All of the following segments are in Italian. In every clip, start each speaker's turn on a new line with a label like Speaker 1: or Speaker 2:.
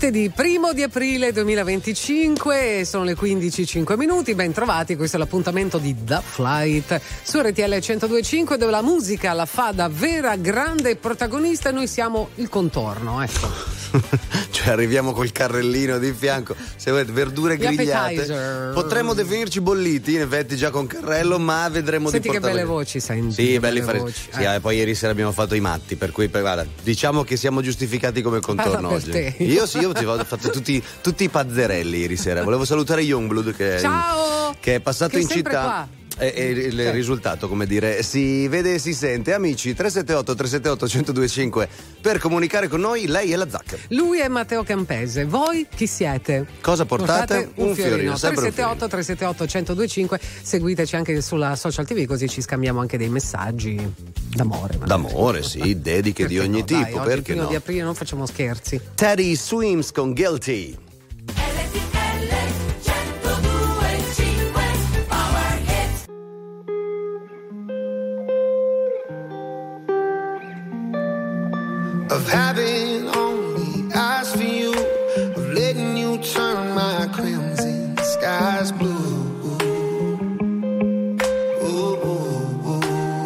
Speaker 1: Martedì 1 di aprile 2025, sono le 15:05. Ben trovati, questo è l'appuntamento di The Flight su RTL 102.5, dove la musica la fa da vera grande protagonista e noi siamo il contorno, ecco.
Speaker 2: Cioè arriviamo col carrellino di fianco, se volete verdure grigliate, potremmo definirci bolliti in effetti già con carrello, ma vedremo.
Speaker 1: Senti
Speaker 2: di
Speaker 1: che belle voci, senti.
Speaker 2: Sì, belli fare voci. Sì, poi ieri sera abbiamo fatto i matti, per cui guarda, diciamo che siamo giustificati come contorno oggi. Io ti ho fatto tutti i pazzerelli ieri sera. Volevo salutare Youngblood che è passato in città
Speaker 1: qua.
Speaker 2: E il risultato, come dire, si vede e si sente. Amici, 378-378-1025 per comunicare con noi. Lei è la Zacca.
Speaker 1: Lui è Matteo Campese. Voi chi siete?
Speaker 2: Cosa portate? Un fiorino.
Speaker 1: 378-378-1025. Seguiteci anche sulla social TV, così ci scambiamo anche dei messaggi d'amore.
Speaker 2: D'amore, sì, dediche di ogni tipo.
Speaker 1: Dai,
Speaker 2: perché
Speaker 1: il 1
Speaker 2: no?
Speaker 1: di aprile non facciamo scherzi.
Speaker 2: Teddy Swims con Guilty.
Speaker 3: Of having only eyes for you, of letting you turn my crimson skies blue. Ooh.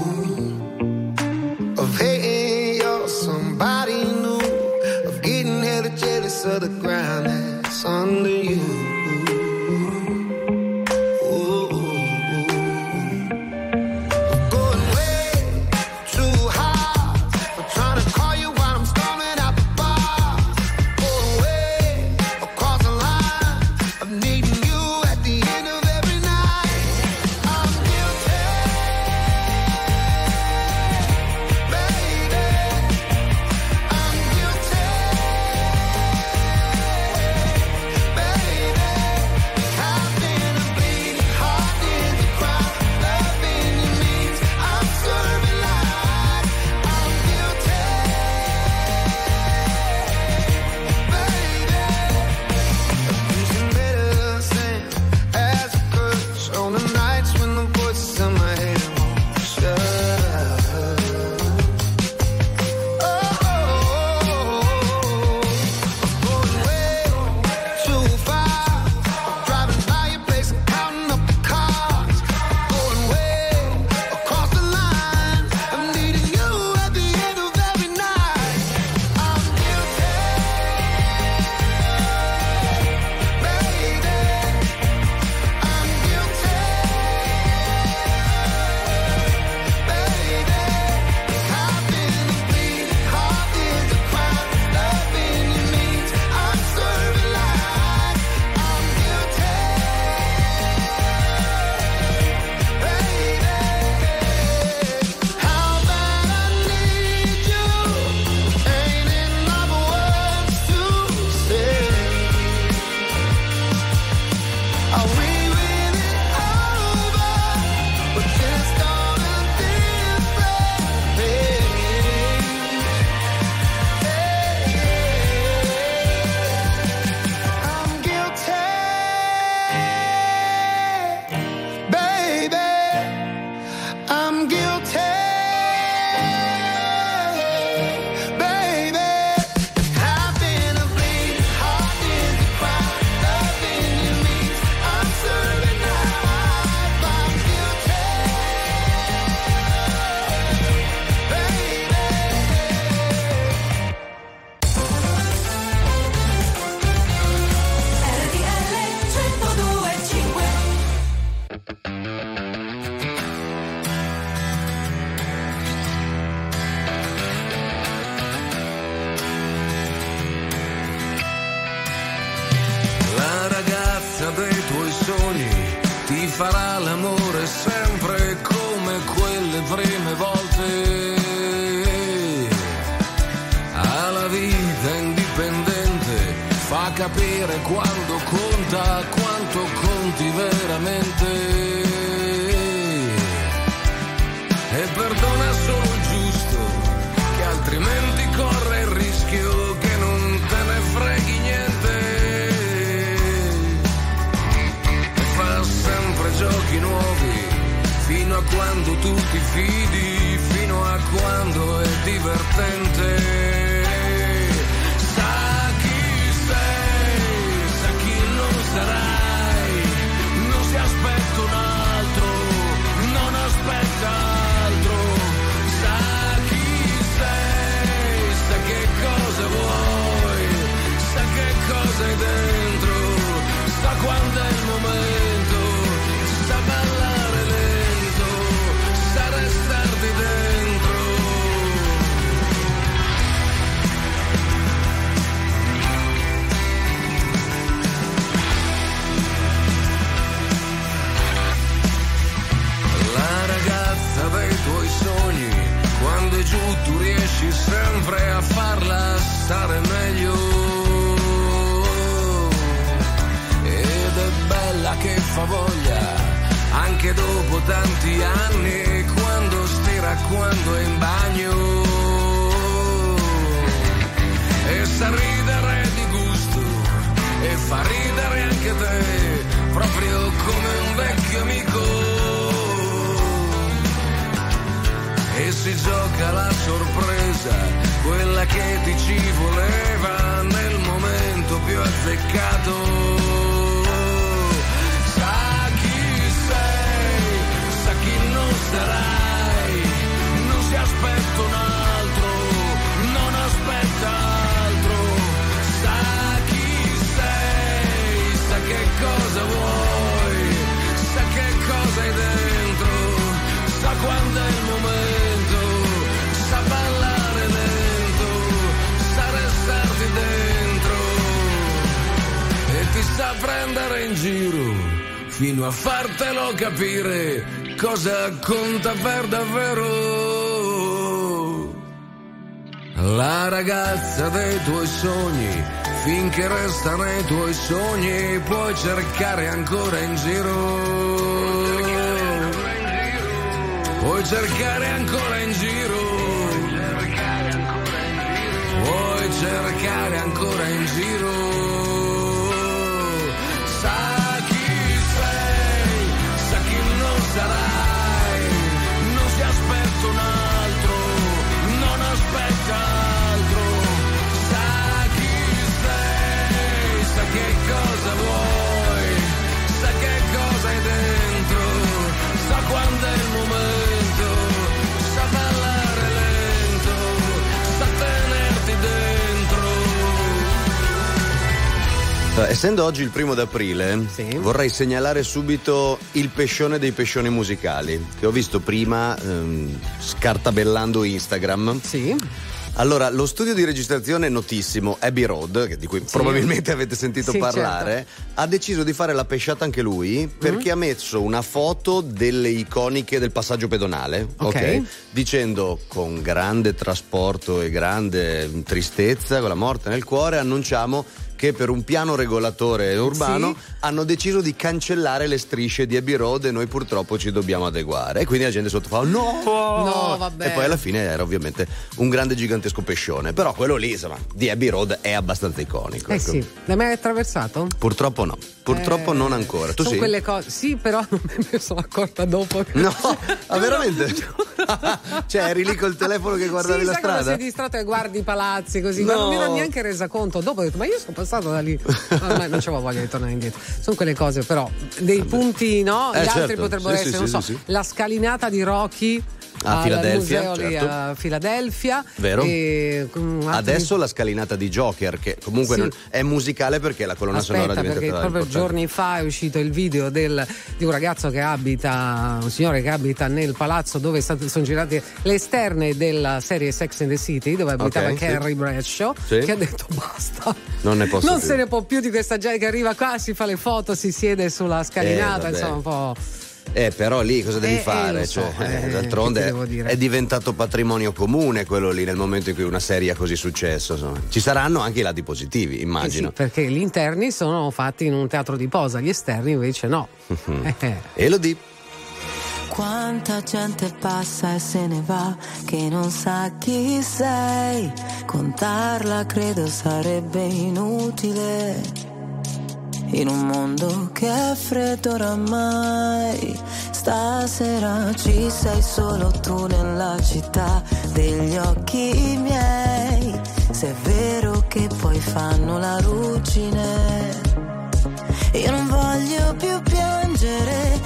Speaker 3: Of hating you're somebody new, of getting hella jealous of the ground that's under you.
Speaker 4: Farà l'amore sempre come quelle prime volte. Ha la vita indipendente, fa capire quando conta, quanto conti veramente. E perdona solo il giusto, che altrimenti corre il rischio che non te ne freghi niente. Giochi nuovi, fino a quando tu ti fidi, fino a quando è divertente. Sa chi sei. e giù tu riesci sempre a farla stare meglio. Ed è bella che fa voglia anche dopo tanti anni, quando stira, quando è in bagno, e sa ridere di gusto e fa ridere anche te, proprio come un vecchio amico. E si gioca la sorpresa, quella che ti ci voleva nel momento più azzeccato. Sa chi sei, sa chi non sarai, non si aspetta un altro, non aspetta altro. Sa chi sei, sa che cosa vuoi, sa che cosa hai dentro, sa quando è il momento, sa ballare lento, sa restarti dentro e ti sa prendere in giro fino a fartelo capire cosa conta per davvero. La ragazza dei tuoi sogni, finché resta nei tuoi sogni, puoi cercare ancora in giro. Puoi cercare ancora in giro. Puoi cercare ancora in giro. Sa chi sei, sa chi non sarai, non si aspetta un altro, non aspetta altro. Sa chi sei, sa che cosa vuoi, sa che cosa hai dentro, sa quando è il momento, sa ballare lento, sa tenerti dentro.
Speaker 2: Essendo oggi il 1° d'aprile, sì, vorrei segnalare subito il pescione dei pescioni musicali, che ho visto prima scartabellando Instagram.
Speaker 1: Sì.
Speaker 2: Allora, lo studio di registrazione notissimo Abbey Road, di cui probabilmente avete sentito parlare, certo, ha deciso di fare la pesciata anche lui, perché ha messo una foto delle iconiche del passaggio pedonale, ok? Dicendo con grande trasporto e grande tristezza, con la morte nel cuore, annunciamo che per un piano regolatore urbano hanno deciso di cancellare le strisce di Abbey Road e noi purtroppo ci dobbiamo adeguare. E quindi la gente sotto fa no,
Speaker 1: vabbè.
Speaker 2: E poi alla fine era ovviamente un grande gigantesco pescione. Però quello lì, insomma, di Abbey Road è abbastanza iconico.
Speaker 1: Ecco. Sì. L'hai mai attraversato?
Speaker 2: Purtroppo no. Purtroppo non ancora. Tu
Speaker 1: sono
Speaker 2: sì?
Speaker 1: Quelle cose. Sì, però non me ne sono accorta dopo.
Speaker 2: No, veramente? Cioè, eri lì col telefono che guardavi la strada?
Speaker 1: Sei distratto e guardi i palazzi così. No. Non mi ero neanche resa conto. Dopo ho detto, ma io sono passato da lì. Ormai non c'avevo voglia di tornare indietro. Sono quelle cose, però, dei punti, no? Gli altri
Speaker 2: certo,
Speaker 1: potrebbero essere, non so, la scalinata di Rocky
Speaker 2: a Filadelfia,
Speaker 1: museo lì a Filadelfia.
Speaker 2: Vero? Adesso la scalinata di Joker, che comunque non è musicale perché la colonna sonora diventa
Speaker 1: perché proprio giorni fa è uscito il video di un ragazzo che abita, un signore che abita nel palazzo dove sono girate le esterne della serie Sex and the City, dove abitava Carrie Bradshaw, che ha detto basta,
Speaker 2: non
Speaker 1: se ne può più di questa gente che arriva qua, si fa le foto, si siede sulla scalinata, insomma un po'.
Speaker 2: Però lì cosa devi fare? D'altronde è diventato patrimonio comune quello lì nel momento in cui una serie ha così successo. Insomma. Ci saranno anche i lati positivi, immagino.
Speaker 1: Sì, perché gli interni sono fatti in un teatro di posa, gli esterni invece no.
Speaker 2: Elodie.
Speaker 5: Quanta gente passa e se ne va che non sa chi sei. Contarla credo sarebbe inutile. In un mondo che è freddo oramai, stasera ci sei solo tu nella città degli occhi miei. Se è vero che poi fanno la ruggine, io non voglio più piangere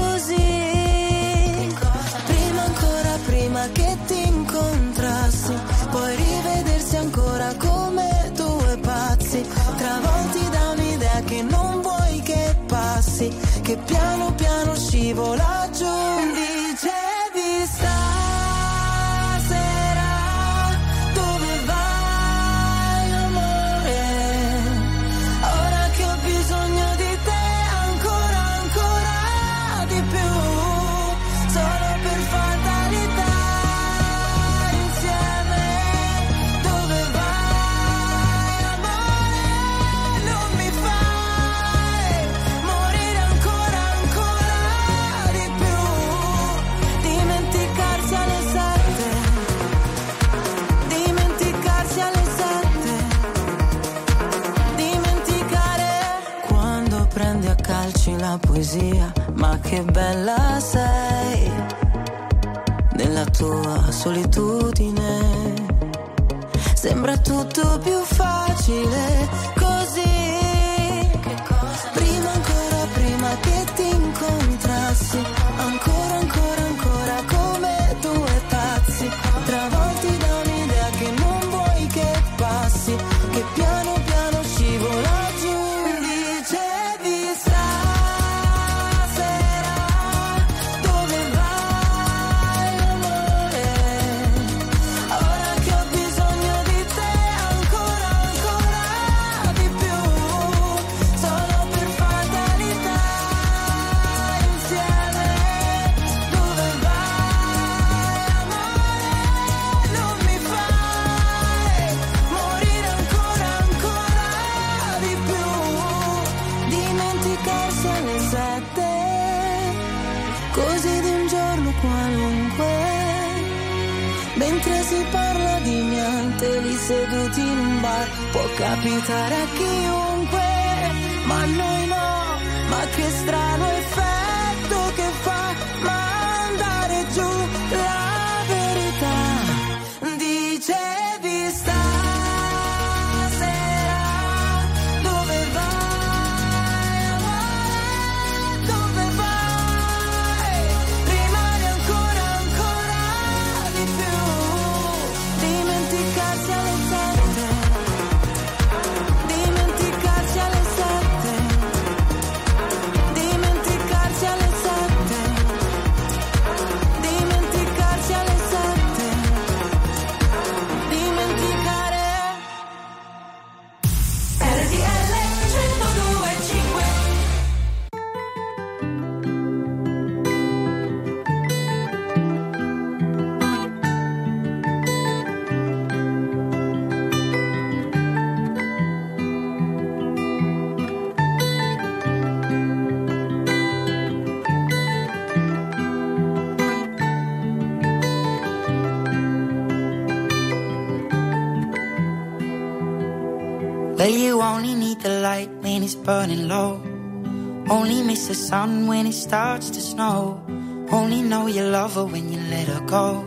Speaker 5: così. Prima ancora, prima che ti incontrassi, poi rivedersi ancora come due pazzi, travolti da un'idea che non vuoi che passi, che piano piano scivola giù. Dicevi stasera dove vai amore, ora che ho bisogno di te ancora una poesia, ma che bella sei nella tua solitudine. Sembra tutto più facile così. Che cosa? Prima, ancora prima che ti incontrassi, ancora, ancora, ancora come due pazzi, travolti da un'idea che non vuoi che passi, che piano piano scivola giù. Dicevi stasera dove vai amore, ora che ho bisogno di te ancora, ancora di più, solo per fatalità insieme. Dove vai amore, non mi fai morire ancora, ancora di più, dimenticarsi alle 7, così di un giorno qualunque, mentre si parla di niente lì seduti in un bar. Può capitare a chiunque, ma a noi no. Ma che strano effetto che fa mandare giù la verità. Dicevi stasera dove vai amore, dove vai, rimane ancora, ancora di più, dimenticarsi alle 7, dimenticarsi alle 7, dimenticarsi alle 7, dimenticarsi alle 7, dimenticare. RTL 102.5.
Speaker 6: Well, you only need the light when it's burning low. Only miss the sun when it starts to snow. Only know you love her when you let her go.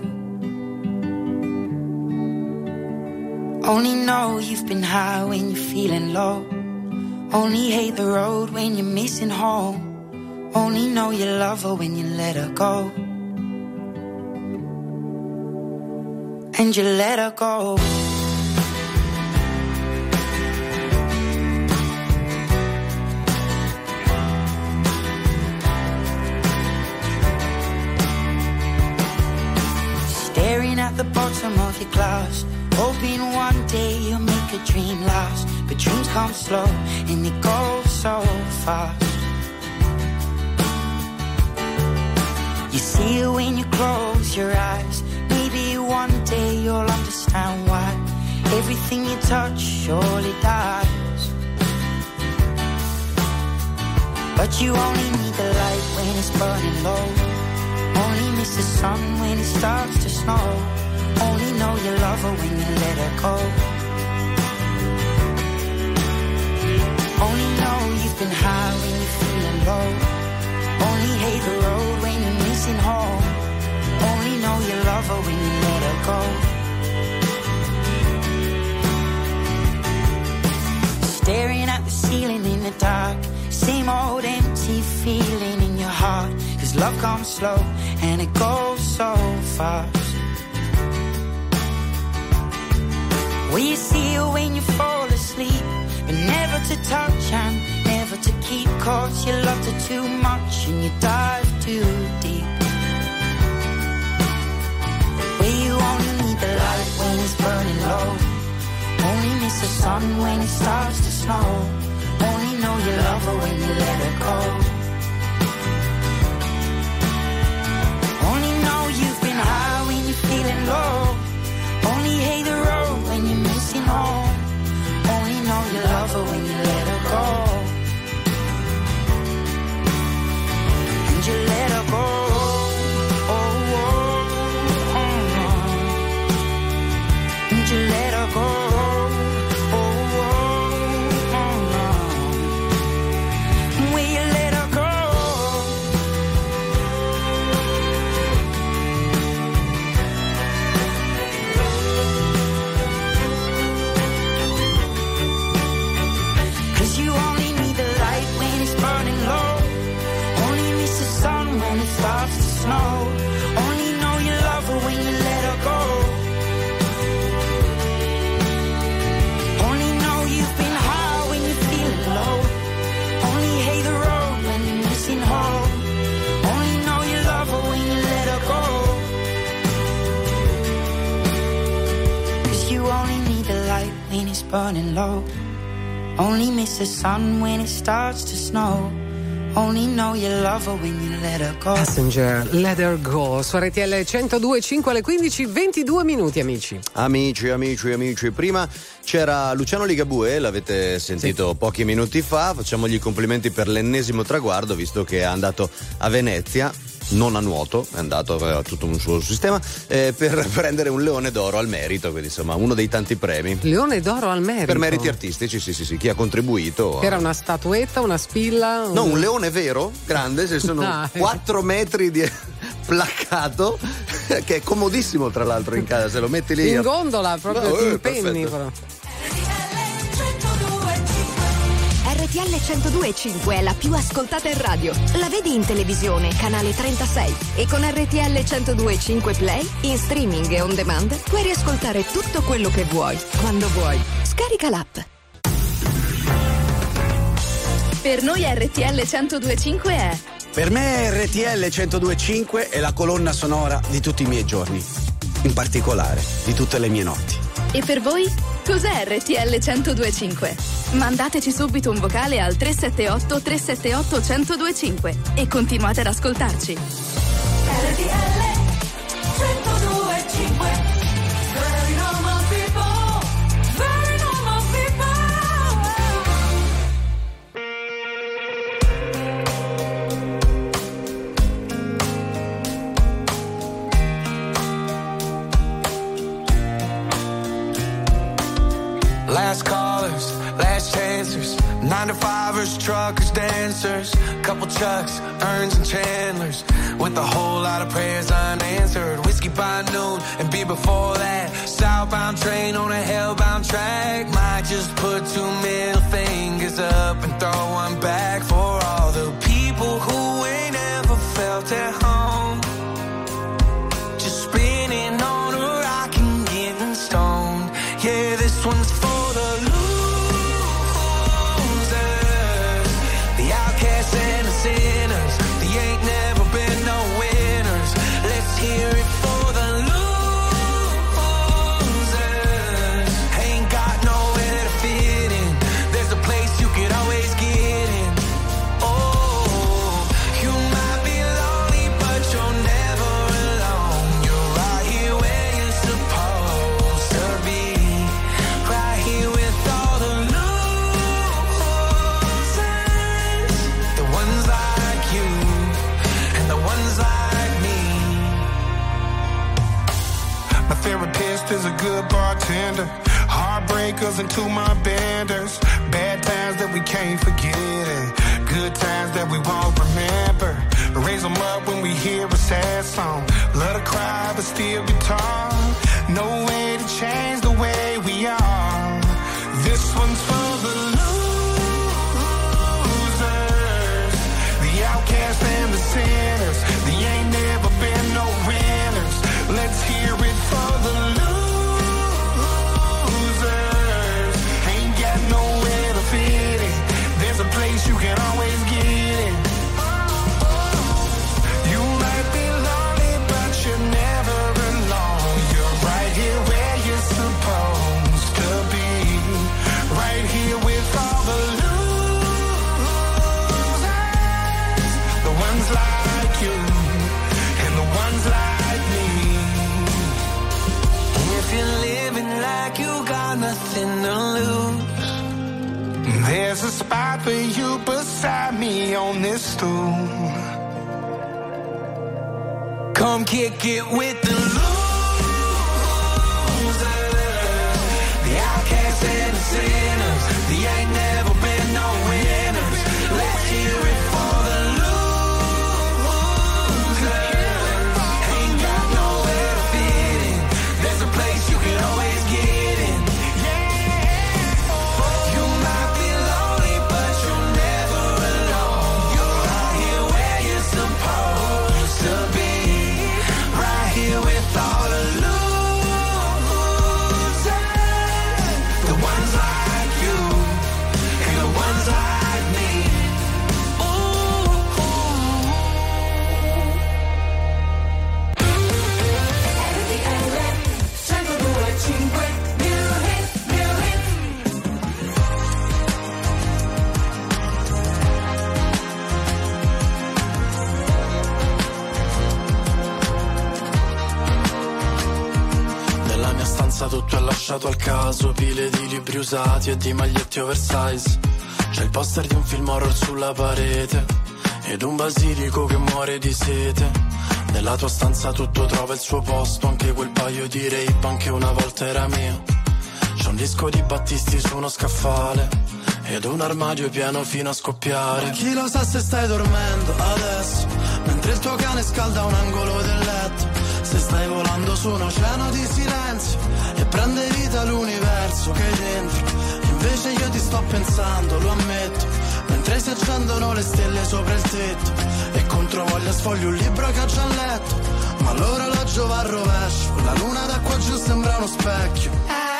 Speaker 6: Only know you've been high when you're feeling low. Only hate the road when you're missing home. Only know you love her when you let her go. And you let her go. Staring at the bottom of your glass, hoping one day you'll make a dream last. But dreams come slow and they go so fast. You see it when you close your eyes. Maybe one day you'll understand why everything you touch surely dies. But you only need the light when it's burning low. Only miss the sun when it starts to snow. Only know you love her when you let her go. Only know you've been high when you're feeling low. Only hate the road when you're missing home. Only know you love her when you let her go. Staring at the ceiling in the dark, same old empty feeling in your heart. 'Cause love comes slow and it goes so fast. Well, you see her when you fall asleep, but never to touch and never to keep. 'Cause you loved her too much and you dive too deep. Well, you only need the light when it's burning low. Only miss the sun when it starts to snow. Only know you love her when you let her go. Only know you've been high when you're feeling low. Only hate the road when you're missing home. Only know you love her when you let her go. And you let her go. Oh, oh, oh, oh. And you let her go. Oh, oh, oh, oh. Will you let her go? it's burning low. Only miss the sun when it starts to snow. Only know you love her when you let her go.
Speaker 1: Passenger, let her go. Su RTL 102.5 alle 15, 22 minuti, amici.
Speaker 2: Amici. Prima c'era Luciano Ligabue, l'avete sentito pochi minuti fa. Facciamogli i complimenti per l'ennesimo traguardo, visto che è andato a Venezia. Non a nuoto, è andato, aveva tutto un suo sistema, per prendere un Leone d'Oro al merito, quindi insomma uno dei tanti premi.
Speaker 1: Leone d'Oro al merito?
Speaker 2: Per meriti artistici, sì, chi ha contribuito.
Speaker 1: Era una statuetta, una spilla?
Speaker 2: No, un leone vero, grande, se sono 4 metri di placcato, che è comodissimo tra l'altro in casa, se lo metti lì.
Speaker 1: In gondola, proprio ti impenni però.
Speaker 7: RTL 102.5 è la più ascoltata in radio. La vedi in televisione, canale 36. E con RTL 102.5 Play, in streaming e on demand, puoi riascoltare tutto quello che vuoi, quando vuoi. Scarica l'app.
Speaker 8: Per noi RTL 102.5 è...
Speaker 9: Per me RTL 102.5 è la colonna sonora di tutti i miei giorni. In particolare, di tutte le mie notti.
Speaker 8: E per voi? Cos'è RTL 102.5? Mandateci subito un vocale al 378 378 1025 e continuate ad ascoltarci. RTL 102.5. Very normal people, very normal
Speaker 10: Last callers, last chancers, 9-to-5ers, truckers, dancers, couple Chucks, Earns and Chandlers, with a whole lot of prayers unanswered. Whiskey by noon and beer before that. Southbound train on a hellbound track. Might just put 2 middle fingers up and throw one back for all the people who ain't ever felt at home. Just spinning on a rock and getting stoned. Yeah, this one's for the losers, the outcasts and the sinners. They ain't never been no winners. Let's hear it for the losers. Ain't got nowhere to fit in. There's a place you could always get in. Oh, you might be lonely, but you're never alone. You're right here where you're supposed to be. Right here with all the losers, the ones like you and the ones like me. My therapist is a good bartender. Heartbreakers and 2 my benders. Bad times that we can't forget and good times that we won't remember. Raise them up when we hear a sad song. Let her cry but still guitar. No way to change the way we are. This one's for the losers, the outcasts and the sinners. They ain't never been no winners. Let's hear it for the losers. Ain't got nowhere to fit in. There's a place you can always get in. You might be lonely, but you're never alone. You're right here where you're supposed to be. Right here with all the losers, the ones like you and the ones like me. If you're living like you got nothing to lose, there's a spot for you beside me on this stool. Come kick it with the losers, the outcasts and the sinners. They ain't never been no winners. Let's hear it for the losers. Ain't got nowhere to fit in. There's a place you can always get in. You might be lonely, but you're never alone. You're right here where you're supposed to be. Right here with all
Speaker 11: mia stanza tutto è lasciato al caso, pile di libri usati e di maglietti oversize. C'è il poster di un film horror sulla parete ed un basilico che muore di sete. Nella tua stanza tutto trova il suo posto, anche quel paio di Ray-Ban che una volta era mio. C'è un disco di Battisti su uno scaffale ed un armadio pieno fino a scoppiare. Chi lo sa se stai dormendo adesso, mentre il tuo cane scalda un angolo del letto. Se stai volando su un oceano di silenzio e prende vita l'universo che hai dentro. Invece io ti sto pensando, lo ammetto, mentre si accendono le stelle sopra il tetto. E contro voglia sfoglio un libro che ho già letto, ma l'orologio va al rovescio, la luna da qua giù sembra uno specchio.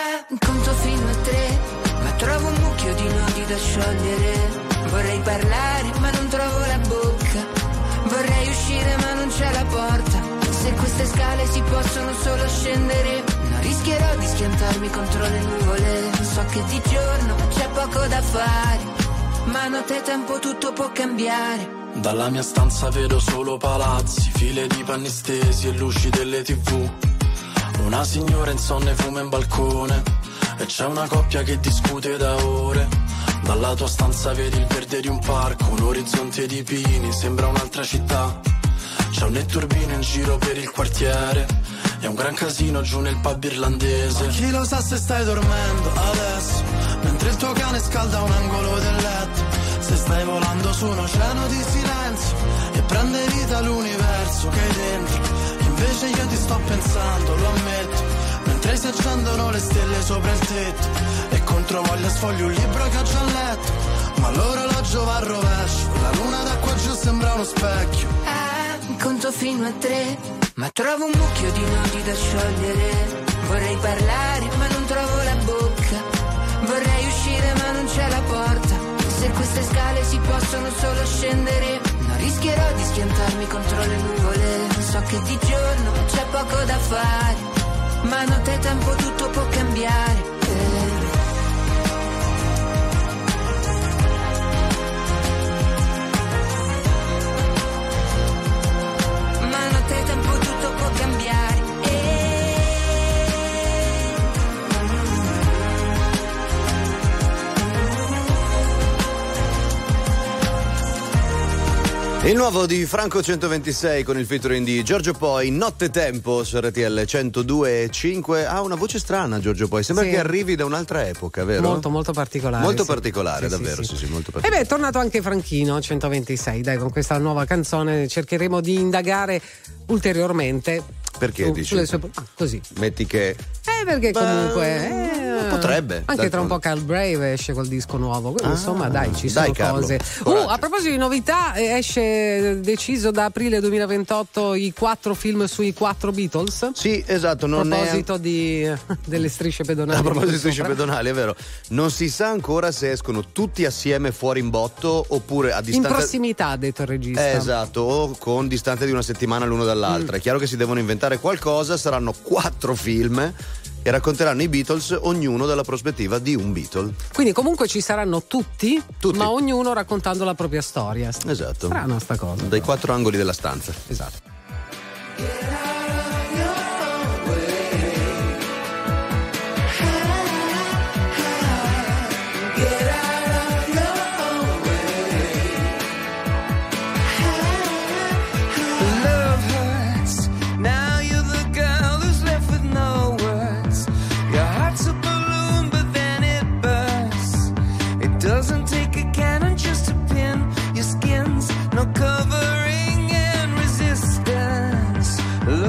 Speaker 6: Conto fino a 3, ma trovo un mucchio di nodi da sciogliere. Vorrei parlare ma non trovo la bocca, vorrei uscire ma non c'è la porta. Se queste scale si possono solo scendere, non rischierò di schiantarmi contro le nuvole. So che di giorno c'è poco da fare, ma notte tempo tutto può cambiare.
Speaker 11: Dalla mia stanza vedo solo palazzi, file di panni stesi e luci delle TV. Una signora insonne fuma in balcone e c'è una coppia che discute da ore. Dalla tua stanza vedi il verde di un parco, un orizzonte di pini, sembra un'altra città. C'è un netturbino in giro per il quartiere e un gran casino giù nel pub irlandese. Ma chi lo sa se stai dormendo adesso, mentre il tuo cane scalda un angolo del letto. Se stai volando su un oceano di silenzio e prende vita l'universo che hai dentro. Invece io ti sto pensando, lo ammetto, mentre si accendono le stelle sopra il tetto. E contro voglia sfoglio un libro che ho già letto, ma l'orologio va al rovescio, la luna da qua giù sembra uno specchio.
Speaker 6: Conto fino a 3, ma trovo un mucchio di nodi da sciogliere. Vorrei parlare ma non trovo la bocca, vorrei uscire ma non c'è la porta. Se queste scale si possono solo scendere, non rischierò di schiantarmi contro le nuvole. So che di giorno c'è poco da fare, ma notte tempo tutto può cambiare. Tempo tutto può cambiare.
Speaker 2: Il nuovo di Franco 126 con il featuring di Giorgio Poi, Nottetempo su RTL 102.5. Ha una voce strana Giorgio Poi, sembra che arrivi da un'altra epoca, vero?
Speaker 1: Molto molto particolare.
Speaker 2: Molto particolare, davvero, sì, molto particolare.
Speaker 1: E beh, è tornato anche Franchino 126, dai, con questa nuova canzone cercheremo di indagare ulteriormente.
Speaker 2: Perché dici?
Speaker 1: Sulle sue... così.
Speaker 2: Metti che...
Speaker 1: perché comunque...
Speaker 2: potrebbe.
Speaker 1: Anche tra un po' Carl Brave esce col disco nuovo, quindi insomma dai, ci sono cose. A proposito di novità, esce deciso da aprile 2028 i 4 film sui 4 Beatles.
Speaker 2: Sì, esatto.
Speaker 1: A proposito delle strisce pedonali.
Speaker 2: A proposito di strisce pedonali, è vero. Non si sa ancora se escono tutti assieme fuori in botto oppure a distanza.
Speaker 1: In prossimità, ha detto il regista.
Speaker 2: Esatto, o con distanza di una settimana l'uno dall'altra. È chiaro che si devono inventare qualcosa, saranno 4 film e racconteranno i Beatles, ognuno dalla prospettiva di un Beatle.
Speaker 1: Quindi comunque ci saranno tutti, ma ognuno raccontando la propria storia.
Speaker 2: Esatto.
Speaker 1: Strana sta cosa.
Speaker 2: Dai 4 angoli della stanza.
Speaker 1: Esatto.
Speaker 12: Doesn't take a cannon just to pin your skins, no covering and resistance.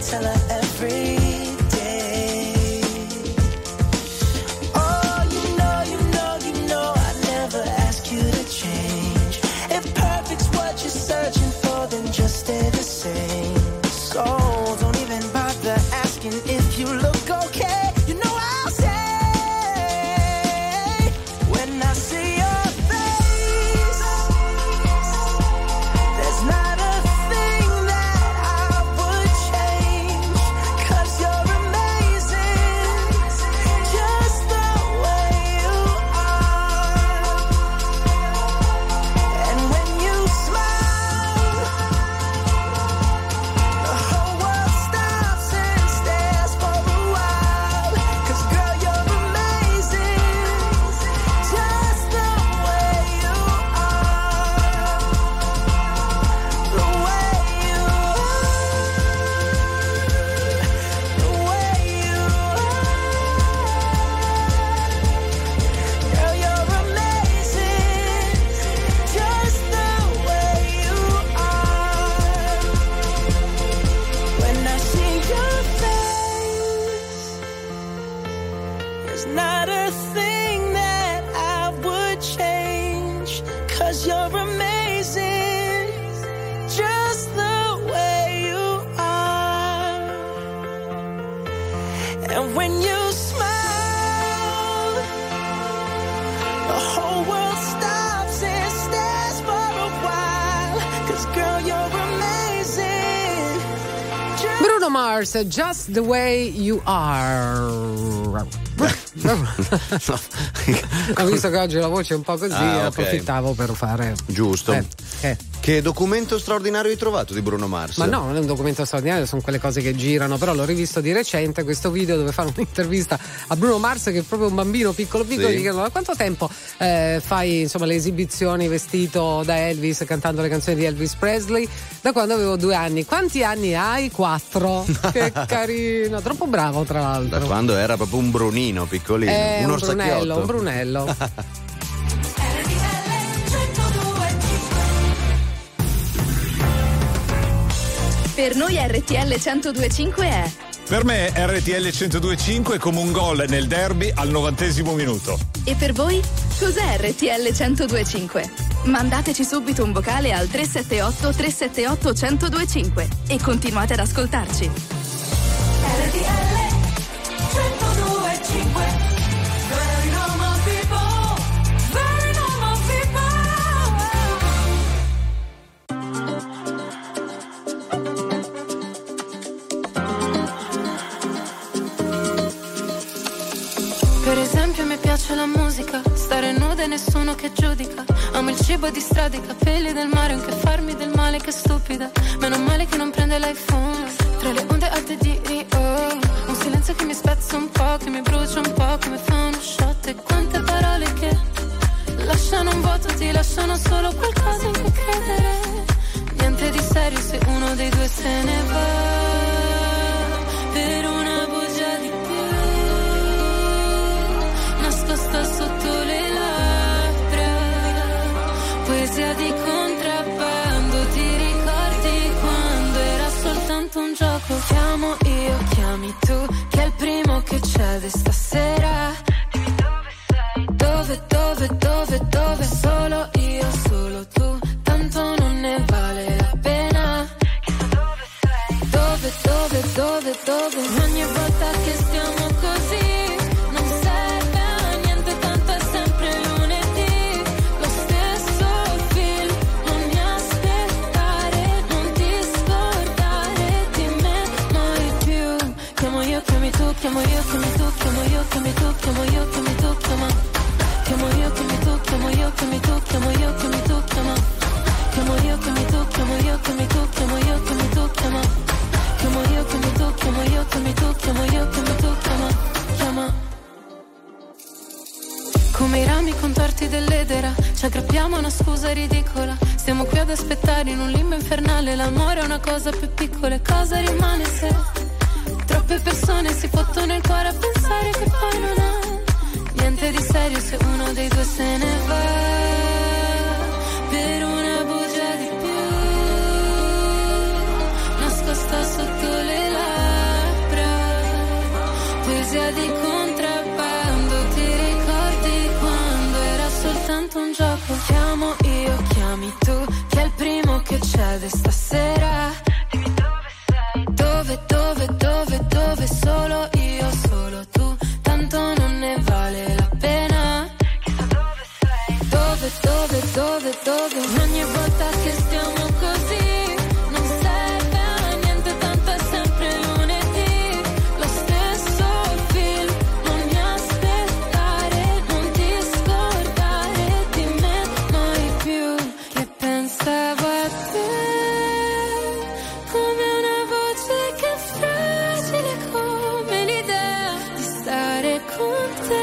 Speaker 5: tell her every day. Oh, you know, I never ask you to change. If perfect's what you're searching for, then just stay the same. So don't even bother asking if you look okay. You know I'll say when I see your face, there's not a thing that I would change, 'cause you're amazing, just the way you are. And when you smile, the whole world stops and stares for a while. 'Cause girl, you're amazing, just the way you are. The way you are. The way you are. Girl, you're amazing, just the way you are. When I see your face, there's not a thing that I would change, 'cause you're amazing, just the way you are. And when you smile, the whole world stops and stares for a while, 'cause girl, you're amazing.
Speaker 1: Bruno Mars, Just the Way You Are. Ho visto che oggi la voce è un po' così,
Speaker 2: ok.
Speaker 1: approfittavo per fare.
Speaker 2: Giusto. Che documento straordinario hai trovato di Bruno Mars?
Speaker 1: Ma no, non è un documento straordinario, sono quelle cose che girano, però l'ho rivisto di recente, questo video dove fanno un'intervista a Bruno Mars, che è proprio un bambino piccolo,
Speaker 2: Sì.
Speaker 1: gli chiedono: da quanto tempo fai, insomma, le esibizioni vestito da Elvis, cantando le canzoni di Elvis Presley? Da quando avevo 2 anni. Quanti anni hai? 4. Che carino, troppo bravo tra l'altro.
Speaker 2: Da quando era proprio un brunino piccolino, un orsacchiotto.
Speaker 1: Un brunello.
Speaker 8: Per noi RTL 102.5 è...
Speaker 13: Per me RTL 102.5 è come un gol nel derby al 90° minuto.
Speaker 8: E per voi? Cos'è RTL 102.5? Mandateci subito un vocale al 378 378 1025 e continuate ad ascoltarci.
Speaker 5: RTL 102.5. Very normal people, very normal people.
Speaker 14: Per esempio mi piace la musica, stare nuda e nessuno che giudica. Amo il cibo di strada, i capelli del mare, anche farmi del male, che stupida. Meno male che non prende l'iPhone, tra le onde alte di Rio. Un silenzio che mi spezza un po', che mi brucia un po', che mi fa uno shot. E quante parole che lasciano un vuoto, ti lasciano solo qualcosa in cui credere. Niente di serio se uno dei due se ne va, per una bugia di più nascosta sotto le labbra. Poesia di contrabbando, ti ricordi quando era soltanto un gioco? Chiamo io, chiami tu, che è il primo che cede stasera. Dimmi dove sei, dove, solo io, solo tu, tanto non ne vale la pena. Chissà dove sei, dove, ogni volta che stiamo così non serve a niente, tanto è sempre lunedì, lo stesso film, non mi aspettare, non ti scordare di me mai più. Chiamo io, chiami tu, chiamo io, chiami tu, chiamo io, chiami tu, chiamo io, chiami tu, chiama. Chiamo io, chiami tu, chiamo io, chiami tu, chiamo io, chiami tu, chiama. Chiamo io, chiami tu, chiamo io, chiami tu, chiamo io, chiami tu, chiama. Chiamo io, chiami tu, chiamo io, chiami tu, chiamo io, chiami tu, chiama. Come i rami contorti dell'edera, ci aggrappiamo a una scusa ridicola. Stiamo qui ad aspettare in un limbo infernale, l'amore è una cosa più piccola. E cosa rimane se troppe persone si fottono il cuore a pensare che poi non ha niente di serio se uno dei due se ne va, per una bugia di più nascosta sotto le labbra. dove, ogni volta che stiamo così non serve a niente, tanto è sempre lunedì, lo stesso film, non mi aspettare, non ti scordare di me mai più, che pensavo a te come una voce che è fragile come l'idea di stare con te.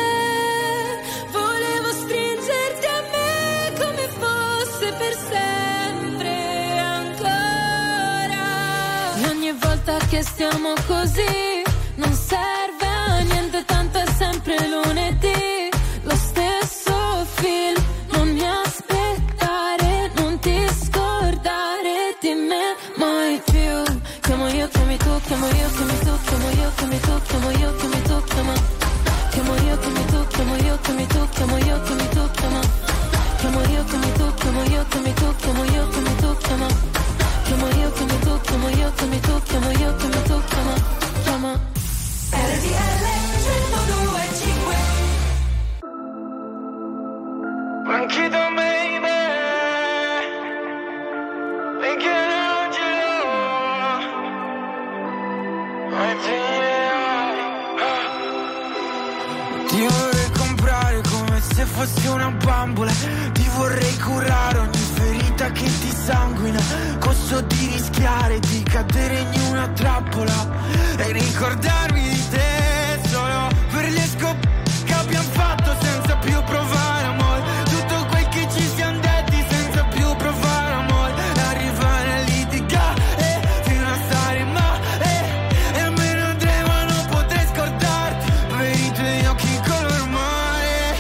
Speaker 14: Che stiamo così non serve a niente, tanto è sempre lunedì, lo stesso film, non mi aspettare, non ti scordare di me mai più. Chiamo io, chiami tu, chiamo io, chiami tu, chiamo io, chiami tu, chiamo io, chiami tu, chiamo io, chiami tu, chiamo io, chiami tu, chiamo io, chiami tu, chiamo io, chiami tu, chiamo io, chiami tu, chiamo io, chiami tu, chiamo io, chiami tu, chiamo io, chiami tu, chiamo io, chiami tu, chiama RTL 102.5.
Speaker 12: Anche da me, perché non ce l'ho. Ti vorrei comprare come se fossi una bambola, ti vorrei curare ogni ferita che ti sanguina, costo di rischiare di cadere in una trappola e ricordarmi di te solo per le scoperte che abbiamo fatto senza più provare amore, tutto quel che ci siamo detti senza più provare amore, arrivare a litigare fino a stare male e a me non andrei ma non potrei scordarti per i tuoi occhi color mare,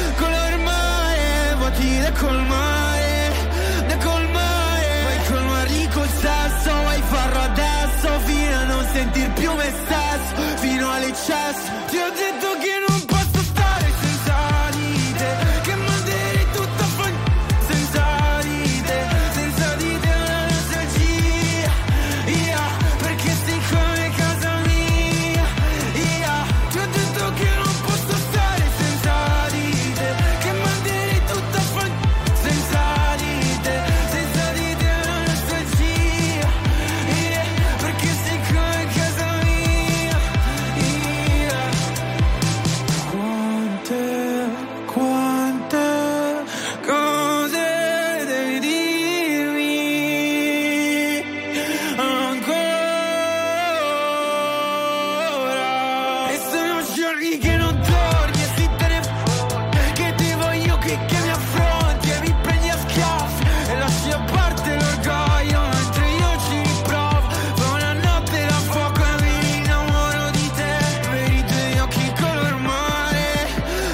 Speaker 12: vuoti da colmare, vuoi colmarli col sesso, vuoi farlo adesso fino a non sentir più me stesso, fino all'eccesso. Ti ho detto che non posso stare senza di te, che manderei tutto a senza di te una nostalgia, perché sei come casa mia, ti ho detto che non posso stare senza di te, che manderei tutto a senza di te una nostalgia, perché sei come casa mia. Quante cose devi dirmi ancora, e sono giorni che non torni e si te ne che ti voglio che mi affronti e mi prendi a schiaffi e lasci a parte l'orgoglio mentre io ci riprovo, fa una notte da fuoco e mi innamoro di te, per i tuoi occhi color mare,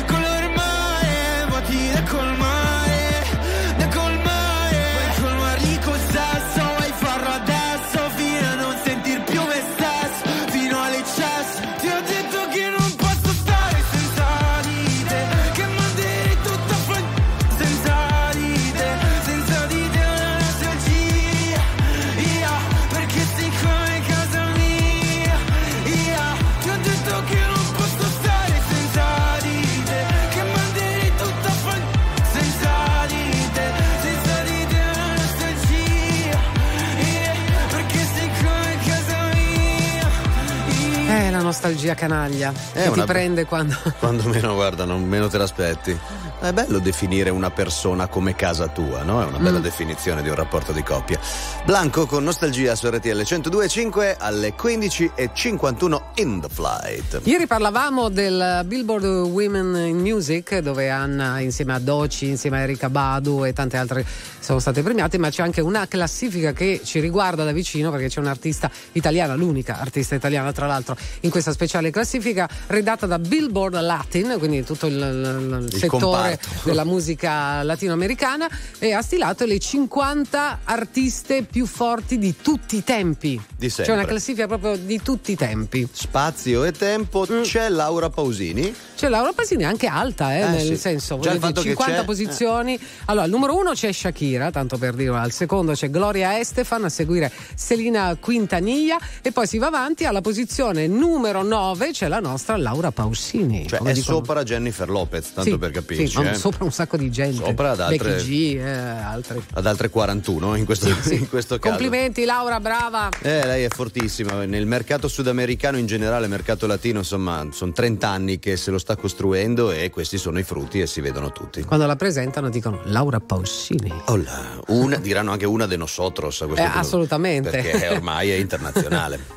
Speaker 12: vuoti da colmare, vuoi colmarli col sesso, vuoi farlo adesso fino a non sentir più me stesso, fino all'eccesso. Ti ho detto che non posso stare senza di te, che manderei tutto a senza di te una nostalgia, perché sei come casa mia, ti ho detto che non posso stare senza di te, che manderei tutto a senza di te una nostalgia, perché sei come casa mia.
Speaker 1: La nostalgia canaglia che ti prende quando
Speaker 2: meno, guarda, meno te l'aspetti. È bello definire una persona come casa tua, no? È una bella definizione di un rapporto di coppia. Blanco con Nostalgia su RTL 102.5 alle 15:51 in The Flight.
Speaker 1: Ieri parlavamo del Billboard Women in Music, dove Anna insieme a Doci, insieme a Erika Badu e tante altre sono state premiate, ma c'è anche una classifica che ci riguarda da vicino, perché c'è un'artista italiana, l'unica artista italiana tra l'altro in questa speciale classifica, redatta da Billboard Latin, quindi tutto il settore della musica latinoamericana, e ha stilato le 50 artiste più forti di tutti i tempi.
Speaker 2: Di sempre.
Speaker 1: C'è una classifica proprio di tutti i tempi.
Speaker 2: Spazio e tempo. C'è Laura Pausini.
Speaker 1: C'è Laura Pausini anche alta, nel senso,
Speaker 2: già il
Speaker 1: dire,
Speaker 2: fatto
Speaker 1: 50
Speaker 2: che
Speaker 1: posizioni. Allora, al numero 1 c'è Shakira, tanto per dirlo, al secondo c'è Gloria Estefan, a seguire Selena Quintanilla, e poi si va avanti alla posizione numero 9 c'è la nostra Laura Pausini.
Speaker 2: Cioè è sopra Jennifer Lopez, tanto per capirci.
Speaker 1: Sì, Sono sopra un sacco di gente.
Speaker 2: Sopra ad altre,
Speaker 1: Becky G, altri.
Speaker 2: Ad altre 41 in questo, in questo caso.
Speaker 1: Complimenti Laura, brava.
Speaker 2: Lei è fortissima. Nel mercato sudamericano in generale, mercato latino, insomma, sono 30 anni che se lo sta costruendo e questi sono i frutti e si vedono tutti.
Speaker 1: Quando la presentano dicono Laura Pausini.
Speaker 2: Diranno anche una de nosotros a questo punto,
Speaker 1: assolutamente.
Speaker 2: perché ormai è internazionale.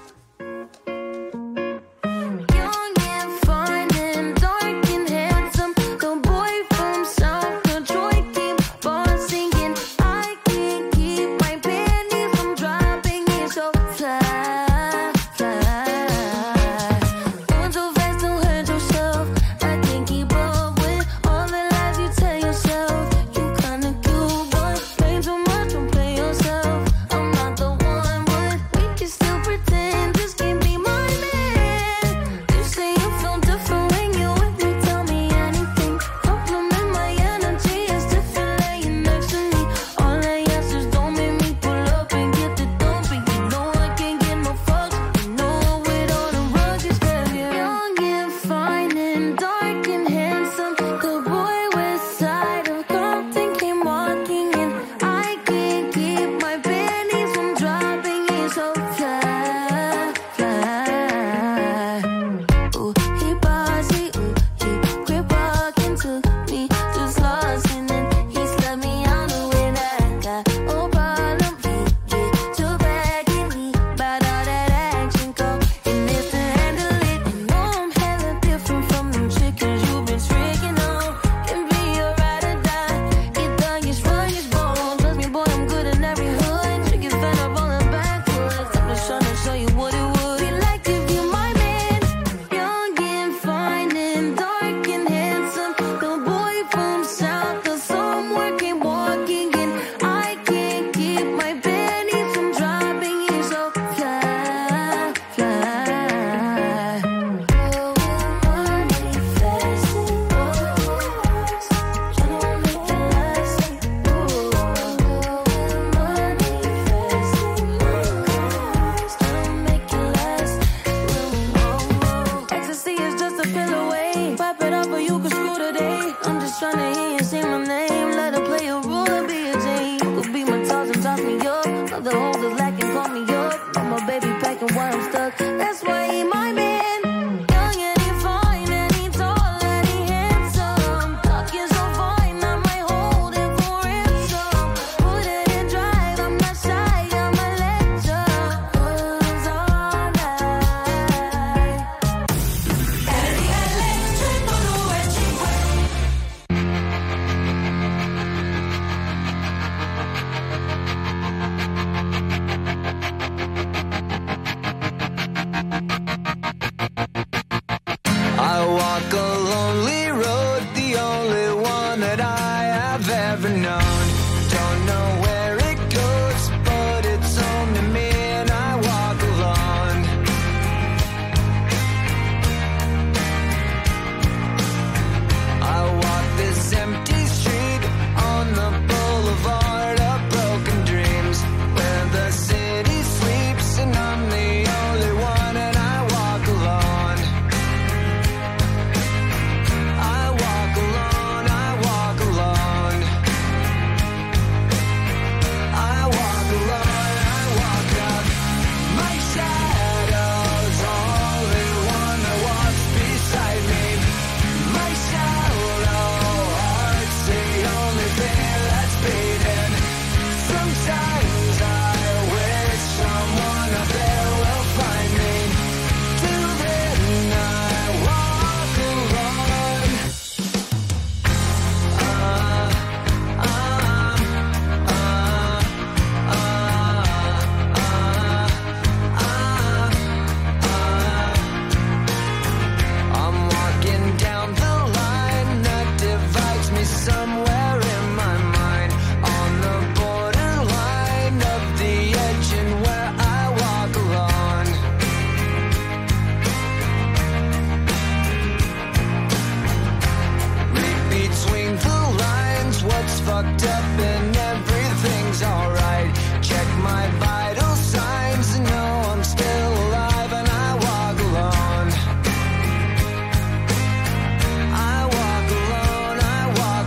Speaker 3: walk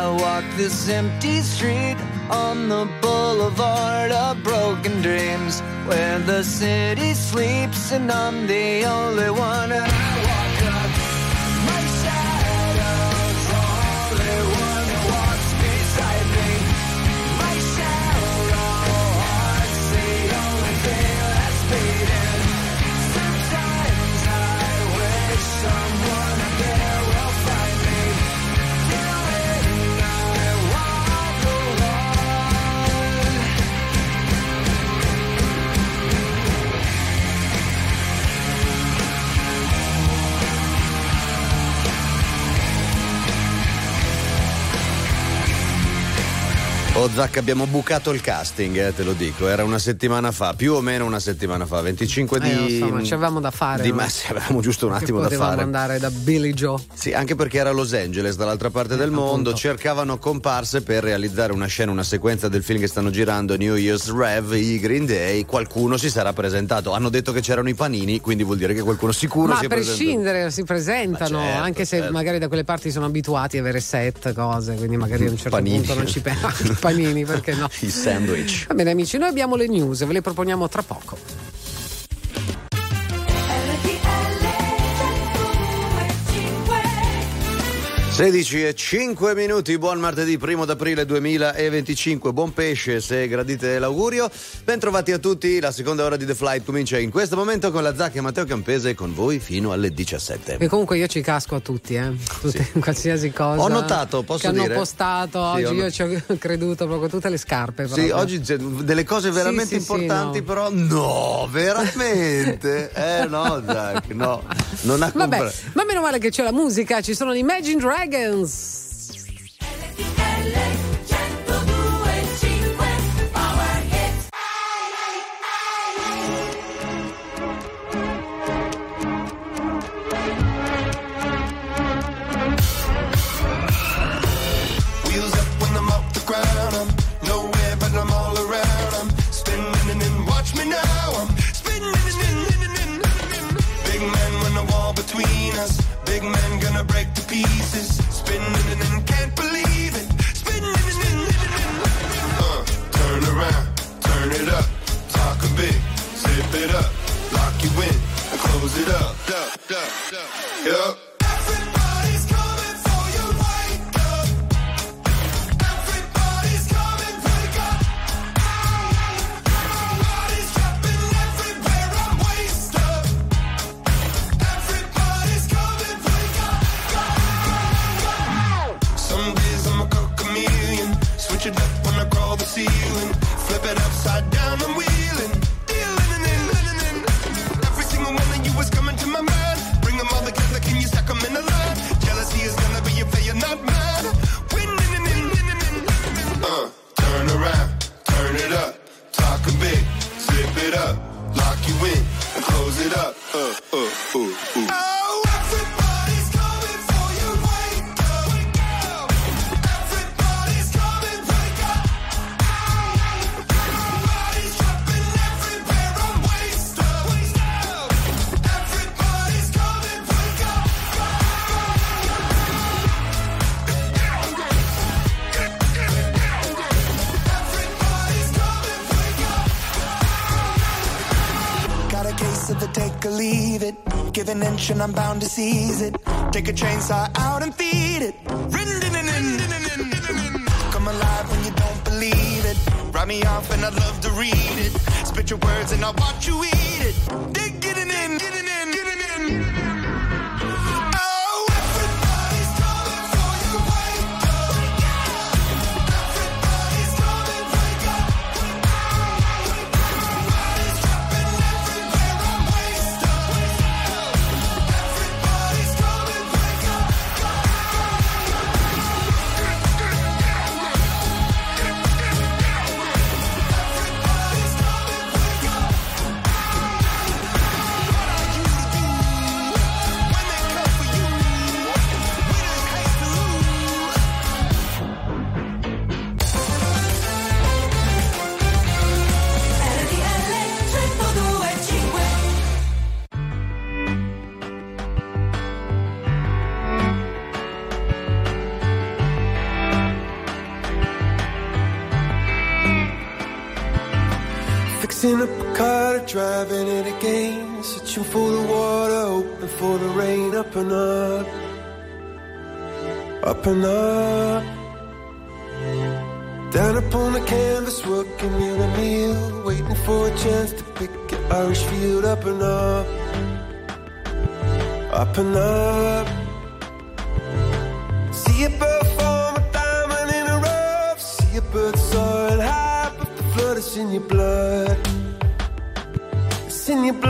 Speaker 12: I walk this empty street on the boulevard of broken dreams, where the city sleeps and I'm the only one. And I walk up, my shadow's the only one who walks beside me. My shadow heart's the only thing that's beating. Sometimes I wish someone there will find me. Till then I walk alone.
Speaker 2: Oh Zac, abbiamo bucato il casting, te lo dico, era una settimana fa, più o meno una settimana fa, 25 di...
Speaker 1: Insomma, c'avevamo da fare.
Speaker 2: Di massa, avevamo giusto un attimo da fare.
Speaker 1: Potevamo andare da Billy Joe.
Speaker 2: Sì, anche perché era a Los Angeles, dall'altra parte del mondo, appunto. Cercavano comparse per realizzare una scena, una sequenza del film che stanno girando, New Year's Rev, i Green Day, qualcuno si sarà presentato. Hanno detto che c'erano i panini, quindi vuol dire che qualcuno sicuro si è presentato. Ma a prescindere
Speaker 1: si presentano, certo, anche se magari da quelle parti sono abituati a avere set, cose, quindi magari a un certo punto non ci pensano. Panini, perché no?
Speaker 2: Il sandwich.
Speaker 1: Va bene amici, noi abbiamo le news, ve le proponiamo tra poco.
Speaker 2: 16:05, buon martedì 1 d'aprile 2025, buon pesce se gradite l'augurio. Ben trovati a tutti, la seconda ora di The Flight comincia in questo momento con la Zacca e Matteo Campese con voi fino alle 17.
Speaker 1: E comunque io ci casco a tutti, tutte, sì. Qualsiasi cosa.
Speaker 2: Ho notato, posso
Speaker 1: che
Speaker 2: dire?
Speaker 1: Hanno postato oggi, io ci ho creduto proprio tutte le scarpe.
Speaker 2: Proprio. Sì, oggi c'è delle cose veramente importanti, no. Però no, veramente. No, Zac, no. Non ha
Speaker 1: Vabbè, ma meno male che c'è la musica, ci sono gli Imagine Dragons.
Speaker 3: Pieces, spinning and can't believe it. Spinning, turn around, turn it up, talking big, zip it up, lock you in, and close it up, yup. Everybody's coming for you, wake up. Everybody's coming, wake up. Everybody's jumping everywhere, I'm wasted up. Everybody's coming, wake up. Some days I'm a chameleon, switch it up when I crawl the ceiling, flip it upside down, I'm wheeling, dealing in. Every single one of you is coming to my mind. Bring them all together, can you stack them in a line? Jealousy is gonna be if they are not mine. Winning. Turn around, turn it up, talking big, zip it up, lock you in, and close it up. Take or leave it, give an inch and I'm bound to seize it. Take a chainsaw out and feed it. Come alive when you don't believe it. Write me off and I'd love to read it. Spit your words and I'll watch you eat it. Dig getting in. Fixing up a car, driving it again, searching for the water, hoping for the rain. Up and up, up and up. Down upon the canvas, working in a meal, waiting for a chance to pick an Irish field. Up and up, up and up. See a bird form a diamond in a rough, see a bird soaring high, but the flood is in your blood. It's in your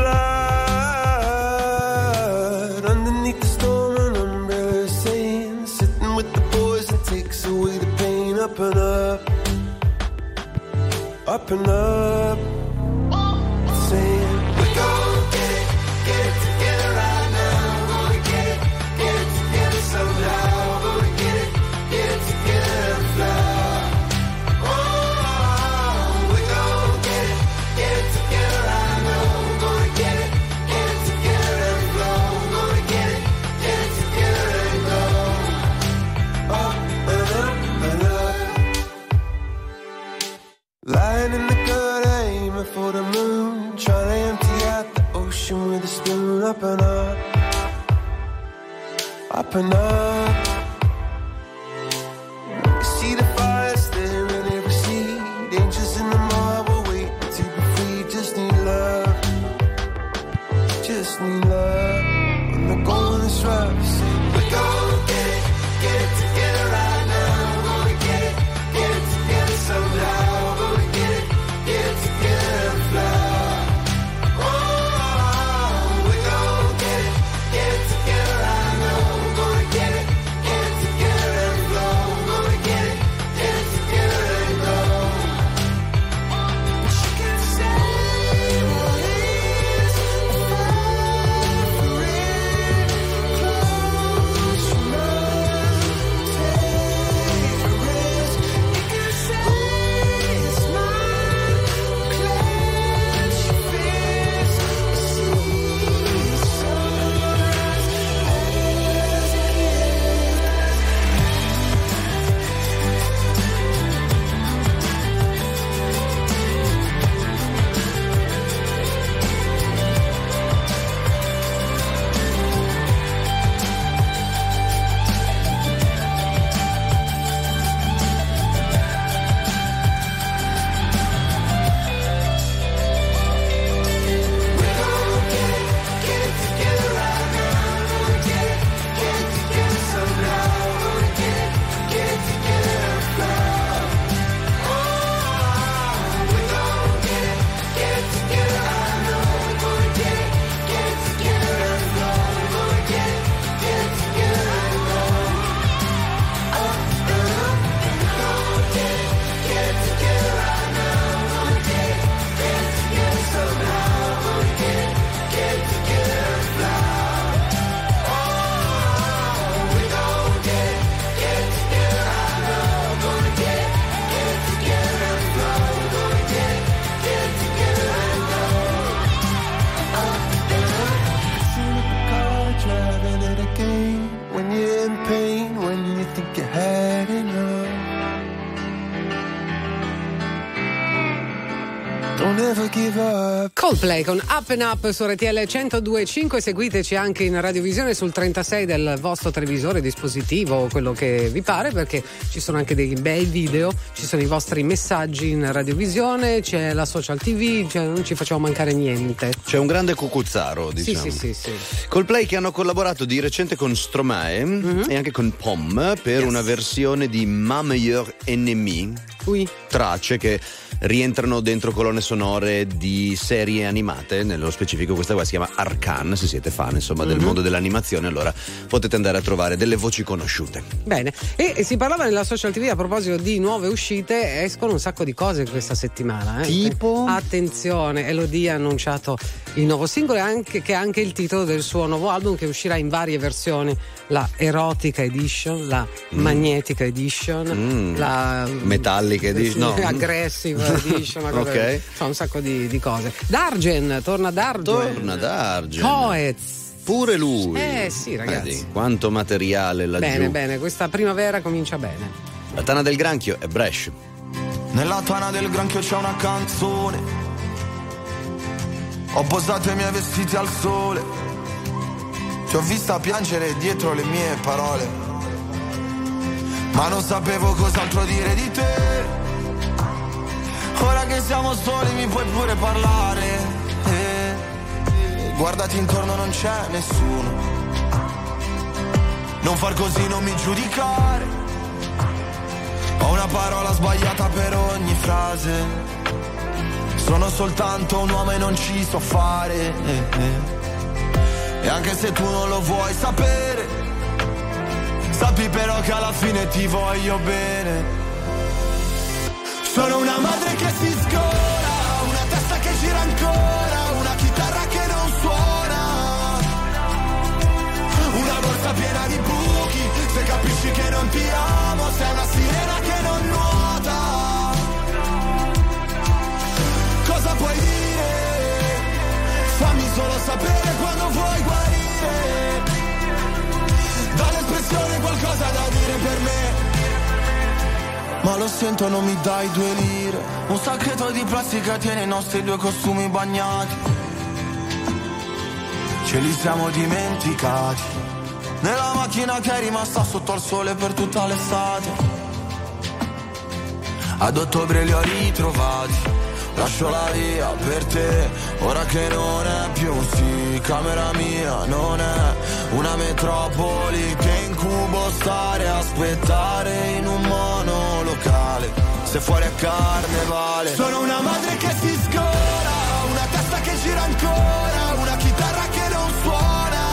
Speaker 3: blood. Underneath the storm, an umbrella is saying, sitting with the boys and takes away the pain. Up and up, up and up. Saying, we're gonna get it together right now. We're gonna get it together somehow. We're gonna get it together and fly. Oh, we're gonna get it together right now. We're gonna get it together and flow. We're gonna get it together and go. Up and up and up. Lying in the gutter, aiming for the moon, trying to empty out the ocean with a spoon. Up and up, up and up. You see the fire staring in every sea, angels in the marble waiting to be free. Just need love, just need love. When the going is rough, say we're gonna get it together right now. We're gonna get it together somehow. We're gonna get it together and fly. Oh, we're gonna get it together right now. We're gonna get it together and flow. We're gonna get it together and go. She can say what it is, fight for it. Close your eyes, take a risk. You can say it's mine. Clench your fists, see the sunrise as it when you're in pain, when you think you had enough. Don't ever give up.
Speaker 1: Coldplay con Up and Up su RTL 102.5. Seguiteci anche in radiovisione sul 36 del vostro televisore, dispositivo o quello che vi pare, perché ci sono anche dei bei video, ci sono i vostri messaggi in radiovisione, c'è la social TV, cioè non ci facciamo mancare niente.
Speaker 2: C'è un grande cucuzzaro, diciamo.
Speaker 1: Sì.
Speaker 2: Coldplay che hanno collaborato di recente con Stromae e anche con Pomme per una versione di Ma Meilleur Ennemi. Tracce che rientrano dentro colonne sonore di serie animate, nello specifico questa qua si chiama Arcane. Se siete fan insomma del mondo dell'animazione, allora potete andare a trovare delle voci conosciute.
Speaker 1: Bene, e si parlava nella social TV a proposito di nuove uscite, escono un sacco di cose questa settimana,
Speaker 2: tipo?
Speaker 1: Attenzione, Elodie ha annunciato il nuovo singolo e che è anche il titolo del suo nuovo album, che uscirà in varie versioni: la Erotica Edition, la Magnetica Edition, la
Speaker 2: Metallica Edition, no,
Speaker 1: Aggressive Edition, una cosa
Speaker 2: ok,
Speaker 1: fa un sacco di cose. Dargen, torna Dargen. Coez,
Speaker 2: pure lui.
Speaker 1: Sì, ragazzi.
Speaker 2: Vedi, quanto materiale laggiù.
Speaker 1: Bene, questa primavera comincia bene.
Speaker 2: La Tana del Granchio è Brescia.
Speaker 10: Nella tana del granchio c'è una canzone Ho posato i miei vestiti al sole, ti ho vista piangere dietro le mie parole, ma non sapevo cos'altro dire di te. Ora che siamo soli mi puoi pure parlare. Guardati intorno, non c'è nessuno. Non far così, non mi giudicare. Ho una parola sbagliata per ogni frase. Sono soltanto un uomo e non ci so fare. E anche se tu non lo vuoi sapere, sappi però che alla fine ti voglio bene. Sono una madre che si scora, una testa che gira ancora, una chitarra che non suona, una borsa piena di buchi. Se capisci che non ti amo, sei una sirena che non nuota. Cosa puoi dire? Fammi solo sapere quando vuoi guarire. Dall'espressione qualcosa da dire per me. Ma lo sento, non mi dai 2 lire. Un sacchetto di plastica tiene i nostri 2 costumi bagnati. Ce li siamo dimenticati nella macchina che è rimasta sotto al sole per tutta l'estate. Ad ottobre li ho ritrovati. Lascio la via per te, ora che non è più un sì. Camera mia non è una metropoli che incubo stare a aspettare in un monolocale. Se fuori è carnevale. Sono una madre che si scora, una testa che gira ancora, una chitarra che non suona,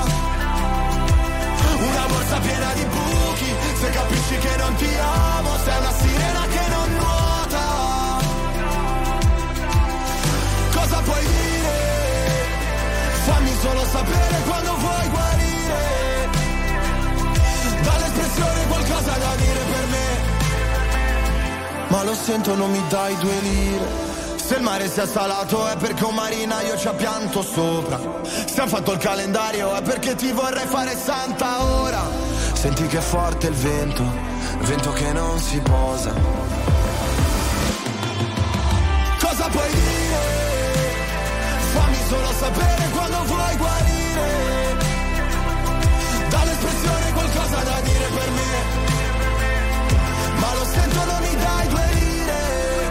Speaker 10: una borsa piena di buchi. Se capisci che non ti amo, sei una sirena che non nuota. Cosa puoi dire? Fammi solo sapere quando vuoi guarire. Dall'espressione qualcosa da dire per me. Ma lo sento, non mi dai 2 lire. Se il mare sia salato è perché un marinaio ci ha pianto sopra. Se ha fatto il calendario è perché ti vorrei fare santa ora. Senti che è forte il vento che non si posa. Cosa puoi dire? Fammi solo sapere quando vuoi guarire. Dall'espressione qualcosa da dire per me. Ma lo sento, non mi dai 2 lire.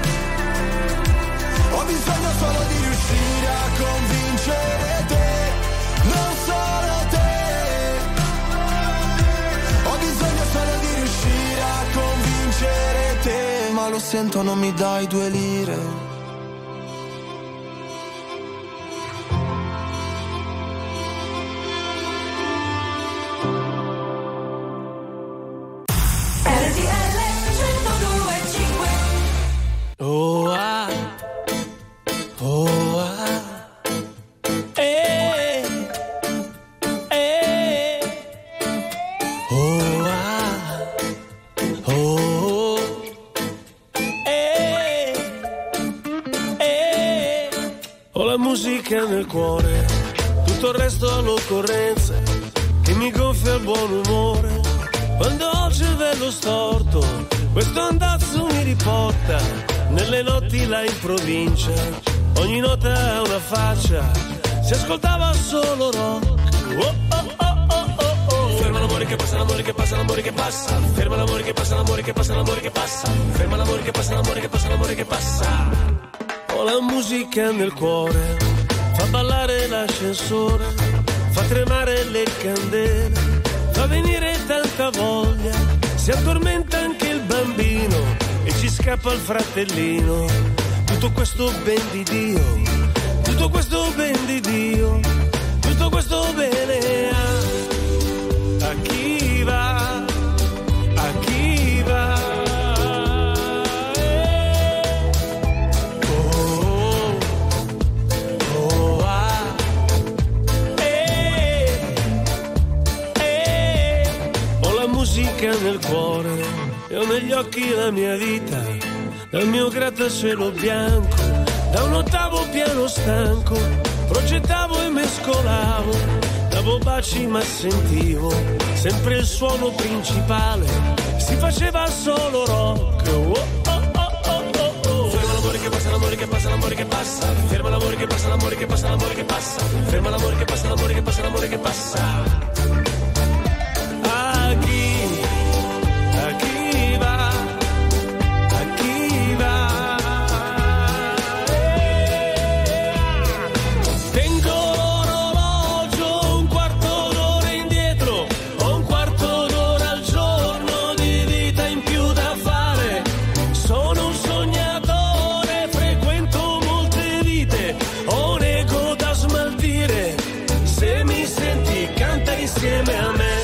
Speaker 10: Ho bisogno solo di riuscire a convincere te, non solo te. Ho bisogno solo di riuscire a convincere te. Ma lo sento, non mi dai 2 lire.
Speaker 15: Oh ah, oh ah, oh ah, oh, ho la musica nel cuore, tutto il resto all'occorrenza, che mi gonfia il buon umore, quando ho il cervello storto, questo andazzo mi riporta nelle notti là in provincia, ogni nota ha una faccia, si ascoltava solo rock. Oh, oh, oh, oh, oh, oh. Ferma l'amore che passa, l'amore che passa, l'amore che passa. Ferma l'amore che passa, l'amore che passa, l'amore che passa. Ferma l'amore che passa, l'amore che passa, l'amore che passa. Ho la musica nel cuore, fa ballare l'ascensore, fa tremare le candele, fa venire tanta voglia, si addormenta anche il bambino e ci scappa il fratellino. Tutto questo ben di Dio, tutto questo ben di Dio, tutto questo bene a chi va, a chi va. Oh, oh, ah, ho la musica nel cuore e ho negli occhi la mia vita, dal mio grattacielo bianco, da un ottavo piano stanco, progettavo e mescolavo, davo baci ma sentivo sempre il suono principale, si faceva solo rock. Oh, oh, oh, oh, oh, oh. Ferma l'amore che passa, l'amore l'amore che passa, l'amore che passa. Ferma l'amore che passa, l'amore che passa, l'amore che passa. Ferma l'amore che passa, l'amore che passa, l'amore che passa. A chi va? A chi va? Tengo l'orologio un quarto d'ora indietro, ho un quarto d'ora al giorno di vita in più da fare. Sono un sognatore, frequento molte vite, ho un ego da smaltire. Se mi senti, canta insieme a me.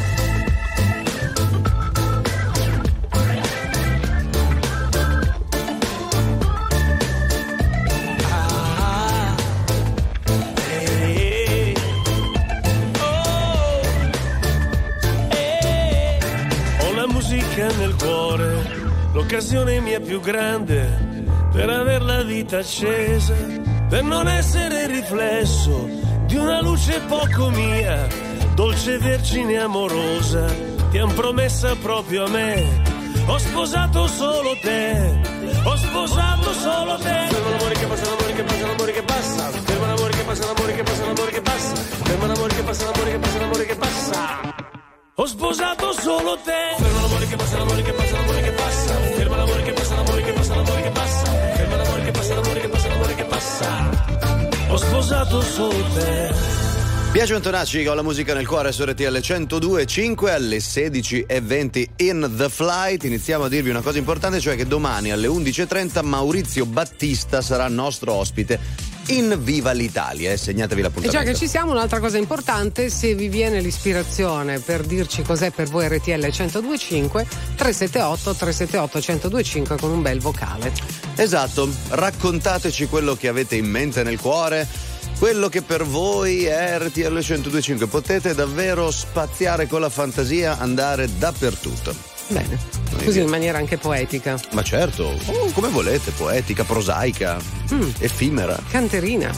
Speaker 15: Ho la musica nel cuore, l'occasione mia più grande per aver la vita accesa, per non essere riflesso di una luce poco mia, dolce vergine amorosa, ti han promessa proprio a me. Ho sposato solo te, ho sposato solo te. Ferma l'amore che passa, l'amore che passa, l'amore che passa. Ferma l'amore che passa, l'amore che passa, l'amore che passa. Ferma l'amore che passa, l'amore che passa, l'amore che passa. Ho sposato solo te. Ferma l'amore che passa, l'amore che passa, l'amore che passa. Ferma l'amore che passa, l'amore che passa, l'amore che passa. Ferma l'amore che passa, l'amore che passa, l'amore che passa. Ho sposato solo te.
Speaker 2: Biagio Antonacci con la musica nel cuore su RTL 102.5 alle 16:20 in The Flight. Iniziamo a dirvi una cosa importante, cioè che domani alle 11:30 Maurizio Battista sarà nostro ospite in Viva l'Italia, segnatevi l'appuntamento.
Speaker 1: E già che ci siamo, un'altra cosa importante, se vi viene l'ispirazione per dirci cos'è per voi RTL 102.5, 378 1025 con un bel vocale.
Speaker 2: Esatto, raccontateci quello che avete in mente nel cuore, quello che per voi è RTL 102.5. Potete davvero spaziare con la fantasia, andare dappertutto.
Speaker 1: Bene, così in maniera anche poetica.
Speaker 2: Ma certo, come volete, poetica, prosaica, effimera.
Speaker 1: Canterina.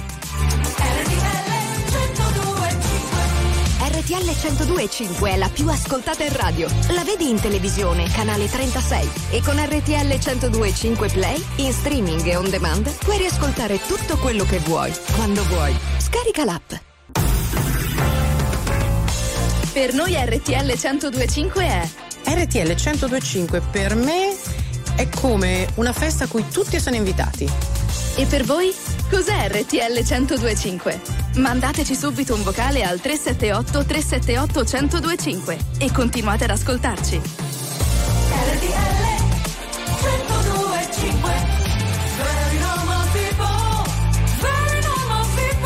Speaker 7: RTL 102.5 è la più ascoltata in radio. La vedi in televisione, canale 36. E con RTL 102.5 Play, in streaming e on demand, puoi riascoltare tutto quello che vuoi, quando vuoi. Scarica l'app.
Speaker 8: Per noi RTL 102.5 è...
Speaker 16: RTL 102.5 per me è come una festa a cui tutti sono invitati.
Speaker 8: E per voi? Cos'è RTL 102.5? Mandateci subito un vocale al 378 378 1025 e continuate ad ascoltarci.
Speaker 12: RTL 102.5. Very normal people, very normal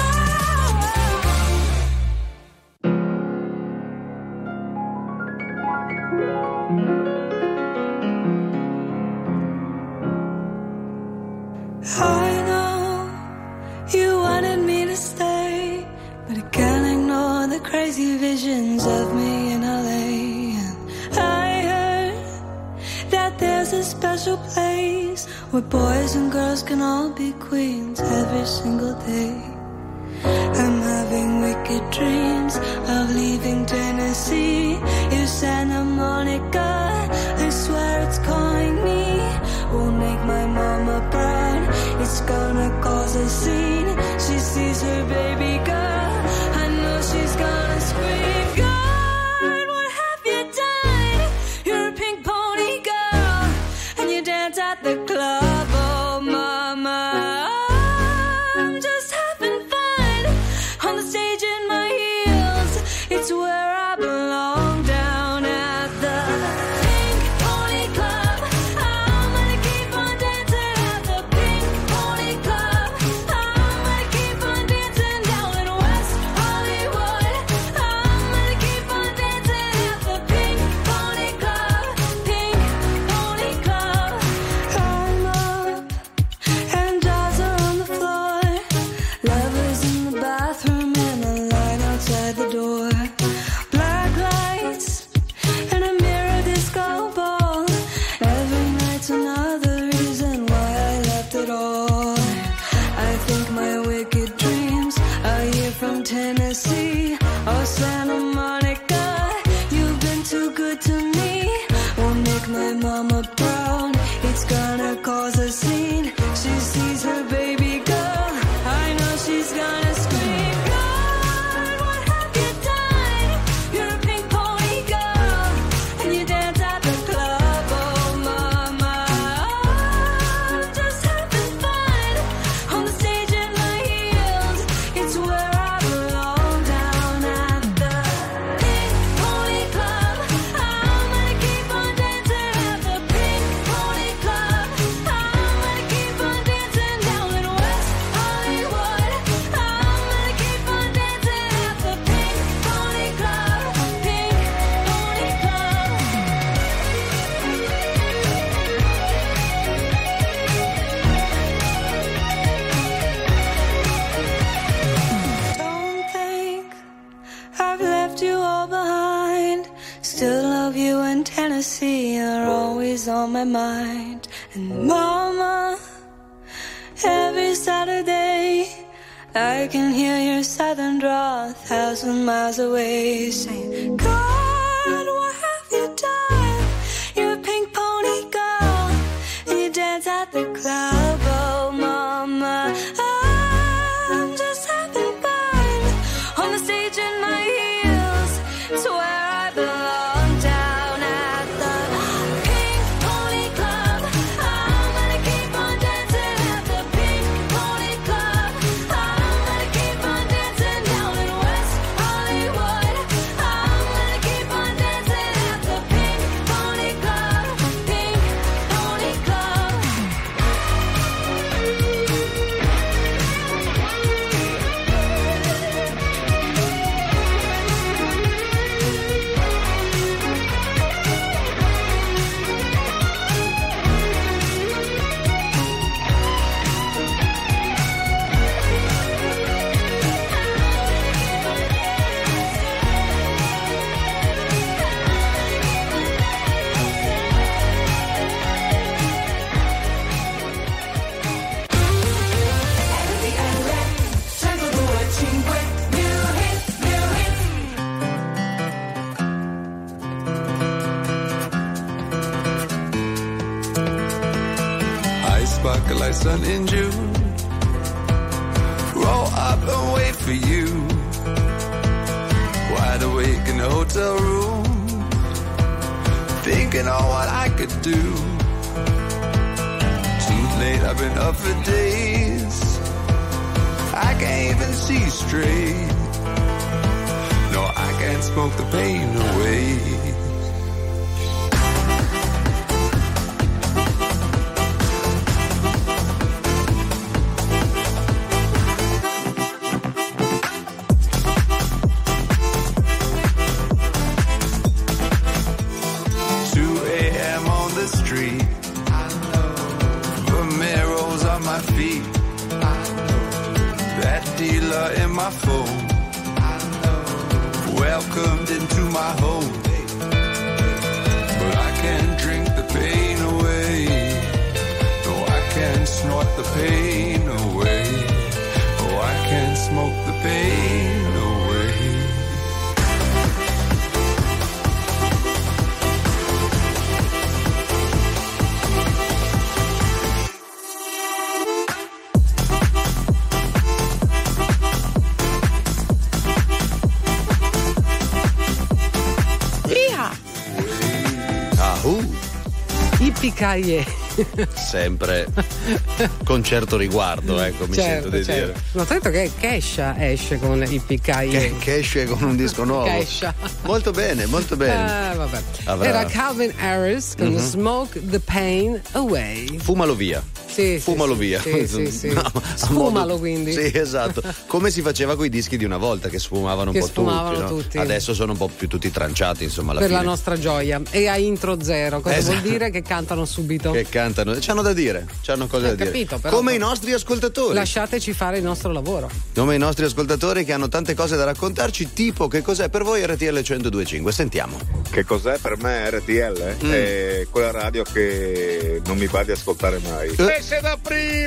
Speaker 5: I know you wanted me to stay, but I can't ignore the crazy visions of me in LA. And I heard that there's a special place where boys and girls can all be queens every single day. I'm having wicked dreams of leaving Tennessee. If Santa Monica, I swear it's calling me. Won't make my mama proud, it's gonna cause a scene. She sees her baby girl, I know she's gonna scream. God, what have you done? You're a pink pony girl, and you dance at the club. Oh mama, I'm just having fun on the stage in my heels. It's where I belong, down at the Pink Pony Club. I'm gonna keep on dancing at the Pink Pony Club. I'm gonna keep on dancing down in West Hollywood. I'm gonna keep on dancing at the Pink Pony Club. Pink Pony Club. I'm up and dolls are on the floor. Lovers in the bathroom and a line outside the door. Black lights and a mirror disco ball. Every night's another reason why I left it all. I think my wicked dreams are here from Tennessee. Oh, Santa Monica, you've been too good to me. Won't make my mama proud, it's gonna cause a scene. She sees her fantasy are always on my mind. And mama, every Saturday I can hear your southern drawl 1,000 miles away, saying, God, what have you done? You're a pink pony girl, and you dance at the club. Oh, mama, I'm just having fun on the stage in my heels. It's where I belong, down at the Pink Pony Club. I'm gonna keep on dancing at the Pink Pony Club. I'm gonna keep on dancing down in West Hollywood. I'm gonna keep on dancing at the Pink Pony Club. Pink Pony Club.
Speaker 10: Eyes sparkle like sun in June. Roll up and wait for you. Wide awake in the hotel room, thinking on what I could do. Too late, I've been up for days. I can't even see straight. No, I can't smoke the pain away. In my phone, welcomed into my home, but I can't drink the pain away. No, I can't snort the pain away. Oh, I can't smoke the pain away.
Speaker 1: Yippee-ki-yay.
Speaker 2: Sempre con certo riguardo, ecco, mi sento di dire.
Speaker 1: Ma ho detto che Kesha esce con Yippee-ki-yay.
Speaker 2: Che esce con un disco nuovo.
Speaker 1: Kesha.
Speaker 2: Molto bene, molto bene.
Speaker 1: Vabbè. Era Calvin Harris con Smoke the Pain Away.
Speaker 2: Fumalo via.
Speaker 1: Sì,
Speaker 2: Fumalo via.
Speaker 1: Sì. No, sfumalo quindi.
Speaker 2: Sì, esatto. Come si faceva con i dischi di una volta che sfumavano un po' tutti, no? Adesso sono un po' più tutti tranciati, insomma, alla
Speaker 1: per
Speaker 2: fine.
Speaker 1: La nostra gioia. E a intro zero, cosa vuol dire? Che cantano subito.
Speaker 2: Che cantano, c'hanno da dire, c'hanno cose da dire.
Speaker 1: Capito, però,
Speaker 2: come i nostri ascoltatori.
Speaker 1: Lasciateci fare il nostro lavoro.
Speaker 2: Come i nostri ascoltatori che hanno tante cose da raccontarci, tipo che cos'è per voi RTL 102.5. Sentiamo.
Speaker 17: Che cos'è per me RTL? È quella radio che non mi va di ascoltare mai.
Speaker 18: Mese d'aprile!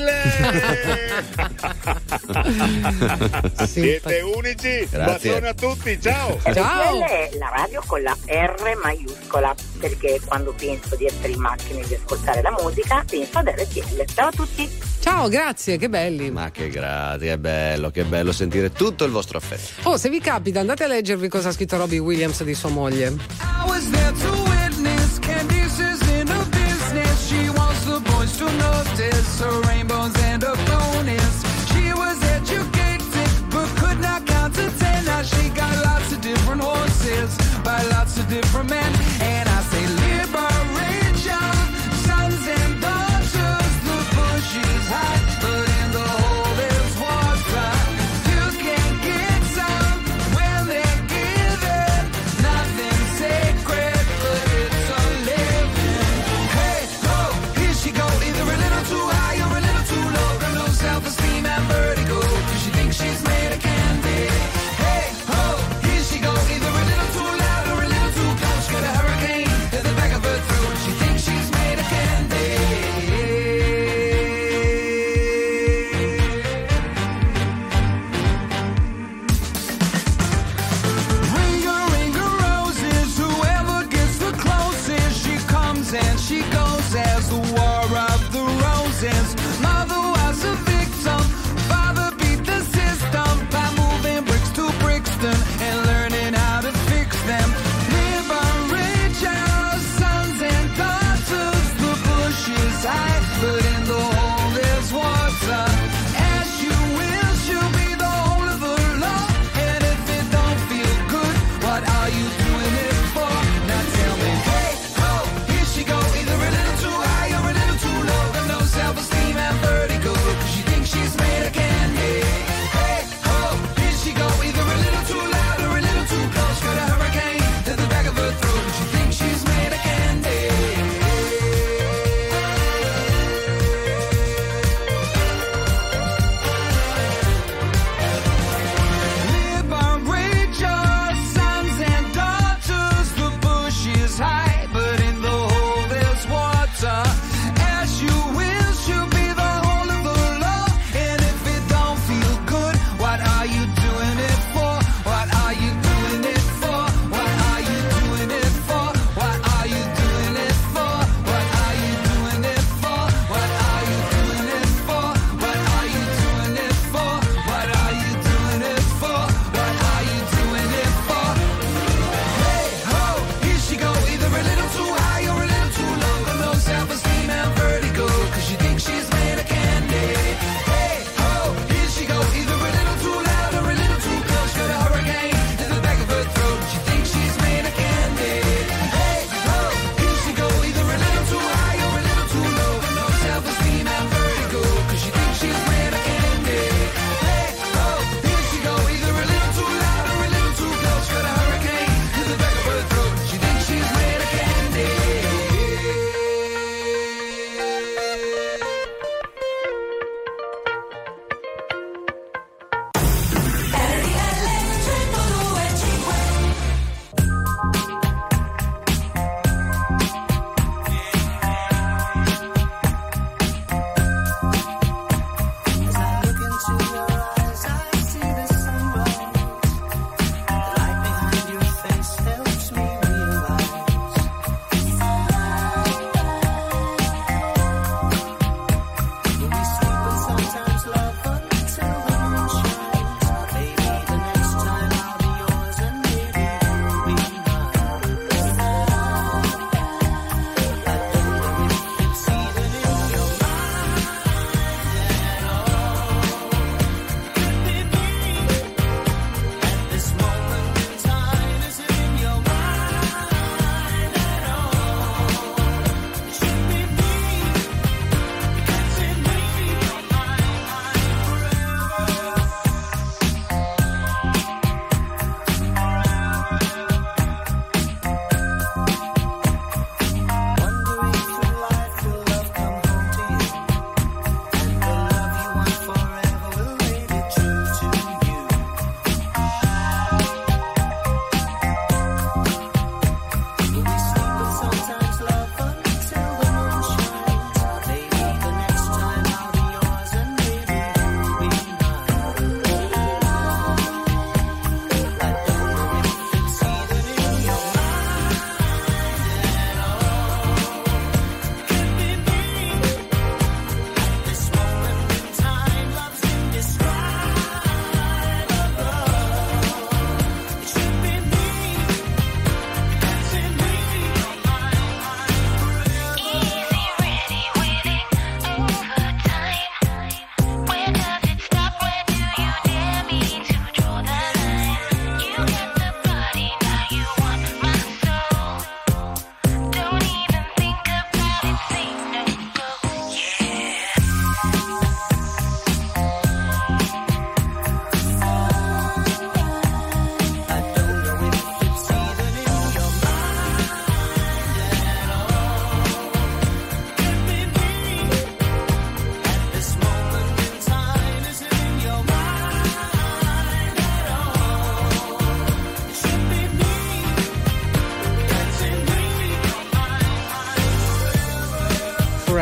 Speaker 18: Siete unici.
Speaker 2: Grazie.
Speaker 18: Bacione a tutti, ciao.
Speaker 19: RTL è la radio con la R maiuscola, perché quando penso di essere in macchina e di ascoltare la musica penso ad RTL. Ciao a tutti.
Speaker 1: Ciao, grazie, che belli.
Speaker 2: Ma che grazie, che bello sentire tutto il vostro affetto.
Speaker 1: Oh, se vi capita, andate a leggervi cosa ha scritto Robbie Williams di sua moglie.
Speaker 12: I was there to witness Candice's inner business. She wants the boys to notice her rainbows and her bonus. She was educated but could not count to 10. Now she got lots of different horses by lots of different men. And I say liberation, sons and daughters. The bush is hot, but in the hole there's water. You can get some when they're given. Nothing sacred, but it's a living. Hey, ho, here she go, either a little too high or a little too low. Got low self-esteem and vertigo, 'cause she thinks she's made of candy. Hey, ho, here she go, either a little too loud or a little too close. Got a hurricane in the back of her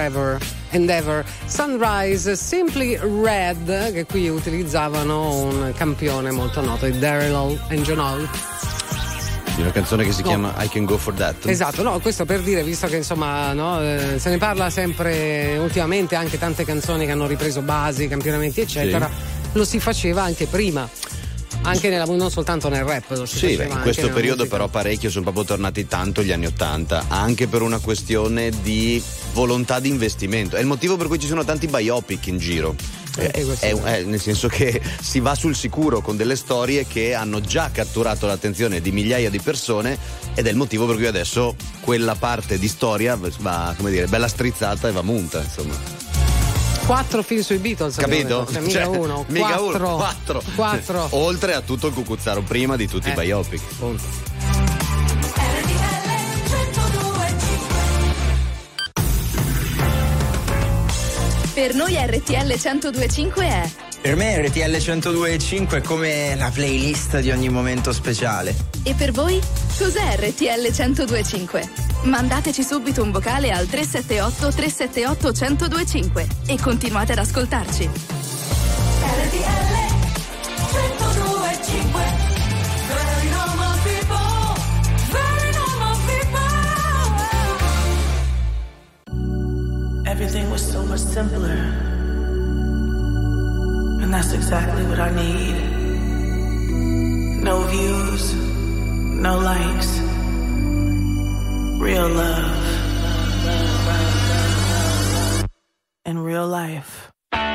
Speaker 1: Forever and Ever. Sunrise, Simply Red, che qui utilizzavano un campione molto noto, i Daryl and John Hall.
Speaker 2: Una canzone che si chiama I Can Go For That.
Speaker 1: Esatto, no, questo per dire, visto che insomma se ne parla sempre ultimamente, anche tante canzoni che hanno ripreso basi, campionamenti eccetera, lo si faceva anche prima. Anche non soltanto nel rap, lo si faceva
Speaker 2: in questo periodo
Speaker 1: musica.
Speaker 2: però parecchio sono proprio tornati tanto gli anni '80, anche per una questione di volontà di investimento. È il motivo per cui ci sono tanti biopic in giro. Nel senso che si va sul sicuro con delle storie che hanno già catturato l'attenzione di migliaia di persone, ed è il motivo per cui adesso quella parte di storia va, come dire, bella strizzata e va munta, insomma.
Speaker 1: 4 film sui Beatles,
Speaker 2: capito?
Speaker 1: Cioè, mica uno, 4.
Speaker 2: Oltre a tutto il cucuzzaro prima di tutti i biopic.
Speaker 1: Punto.
Speaker 8: Per noi RTL 102.5 è...
Speaker 20: Per me RTL 102.5 è come la playlist di ogni momento speciale.
Speaker 8: E per voi? Cos'è RTL 102.5? Mandateci subito un vocale al 378 378 1025 e continuate ad ascoltarci.
Speaker 12: RTL 102.5. Very normal people, very normal people.
Speaker 21: Everything was so much simpler. And that's exactly what I need. No views, no likes. Real love. In real life.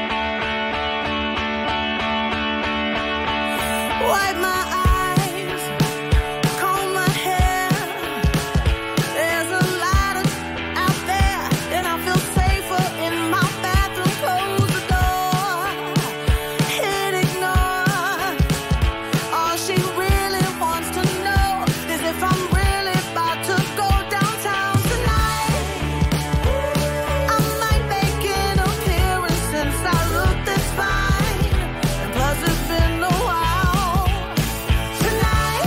Speaker 12: Wipe my eyes, comb my hair. There's a lot out there, and I feel safer in my bathroom. Close the door, hit ignore. All she really wants to know is if I'm really about to go downtown tonight. I might make an appearance since I look this fine, and plus it's been a while. Tonight,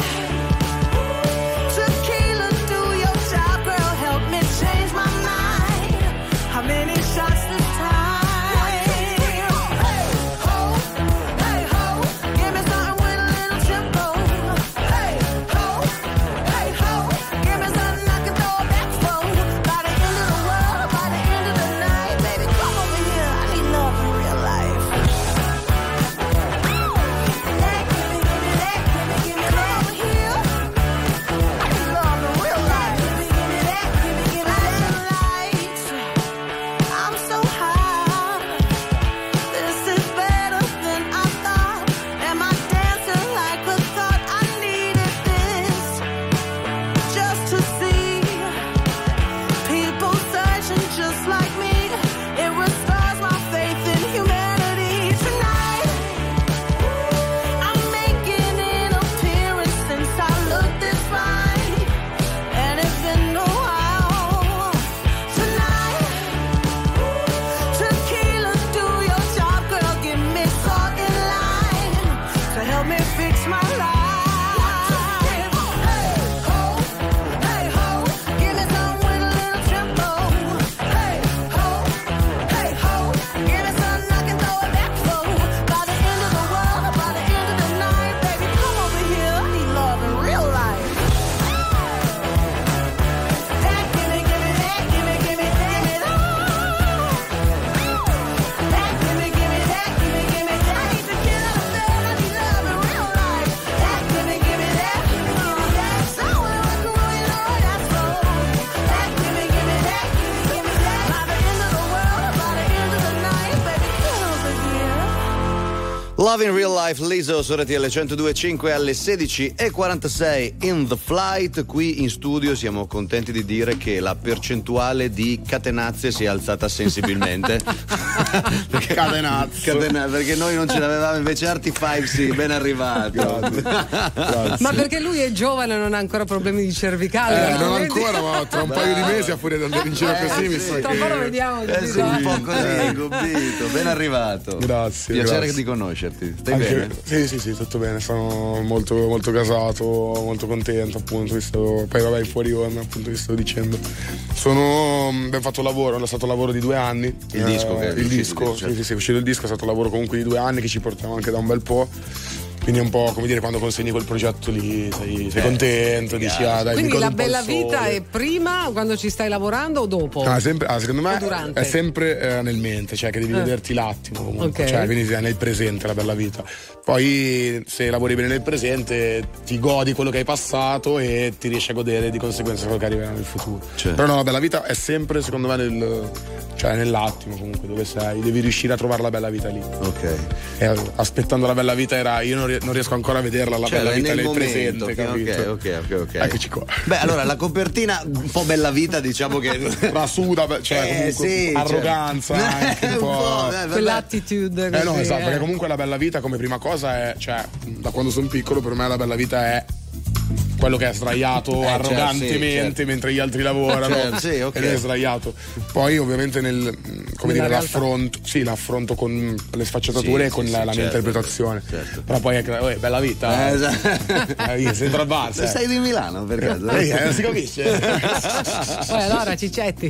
Speaker 12: tequila, do your job, girl, help me change my mind. How many shots this time? Hey ho, give me something with a little tempo. Hey ho, give me something I can throw back for. By the end of the world, by the end of the night, baby, come over here. I need love in real life. I'm so high. This is better than I thought. Am I dancing like I thought I needed this? Just to see people searching just like me. It restores my faith in humanity. Tonight, I'm making an appearance since I look this fine, and it's been a while. Tonight, tequila, do your job, girl, give me salt in line to help me fix my life. Hey ho, give me some with a little tempo. Hey ho, give me something I can throw it back for. By the end of the world, by the end of the night, baby, come over here. I need love in real life. That, give me that, give me that. That, give me that, give me that. I need to get up there. I need love in real life. That, give me that, give me that. So when I can really know that's so. That, give me that, give me that. By the end of the world, by the end of the night, baby, come over here.
Speaker 2: Love in Real Life, Lizzo su RTL 102.5 alle 16:46 in The Flight. Qui in studio siamo contenti di dire che la percentuale di catenazze si è alzata sensibilmente.
Speaker 22: Catenazzo.
Speaker 2: Perché noi non ce l'avevamo, invece Artie 5 sì, ben arrivato.
Speaker 1: Ma perché lui è giovane e non ha ancora problemi di cervicale.
Speaker 22: Non ancora, ma tra un paio di mesi a furia di andare in giro così mi sa
Speaker 1: Tra un po' lo vediamo.
Speaker 2: Sì, un po' così, Gobito, ben arrivato.
Speaker 22: Grazie.
Speaker 2: Piacere
Speaker 22: grazie.
Speaker 2: di conoscerti. infatti. Stai bene?
Speaker 22: Sì, tutto bene. Sono molto, molto gasato, molto contento, appunto. Poi vabbè, fuori onda, appunto, vi sto dicendo. Abbiamo fatto un lavoro, è stato un lavoro di 2 anni.
Speaker 2: Il disco che è
Speaker 22: uscito,
Speaker 2: certo.
Speaker 22: Sì, è uscito il disco, è stato un lavoro comunque di 2 anni che ci portiamo anche da un bel po'. Quindi è un po' come dire, quando consegni quel progetto lì sei contento, dici dai.
Speaker 1: Quindi la bella vita è prima, quando ci stai lavorando, o dopo?
Speaker 22: Secondo me è sempre nel mente, cioè che devi vederti l'attimo comunque,
Speaker 1: Okay.
Speaker 22: cioè quindi è nel presente la bella vita. Poi se lavori bene nel presente ti godi quello che hai passato e ti riesci a godere di conseguenza quello che arriverà nel futuro.
Speaker 2: Certo.
Speaker 22: Però no, la bella vita è sempre secondo me nell'attimo comunque dove sei, devi riuscire a trovare la bella vita lì.
Speaker 2: Ok.
Speaker 22: E aspettando la bella vita io non riesco ancora a vederla la bella vita nel presente, capito?
Speaker 2: Ok.
Speaker 22: Eccoci qua.
Speaker 2: Beh, allora la copertina un po' bella vita, diciamo che
Speaker 22: rasuda, cioè comunque
Speaker 2: sì,
Speaker 22: arroganza, anche un po'.
Speaker 1: Quell'attitude così,
Speaker 22: no, esatto, perché comunque la bella vita come prima cosa è, cioè, da quando sono piccolo per me la bella vita è quello che è sdraiato arrogantemente mentre gli altri lavorano
Speaker 2: sì, okay.
Speaker 22: ed è sdraiato. Poi ovviamente l'affronto con le sfaccettature e con la mia interpretazione.
Speaker 2: Certo.
Speaker 22: Però poi è bella vita. Sento al bar.
Speaker 2: Sei di Milano per caso?
Speaker 22: Non si capisce.
Speaker 1: Poi allora Ciccetti.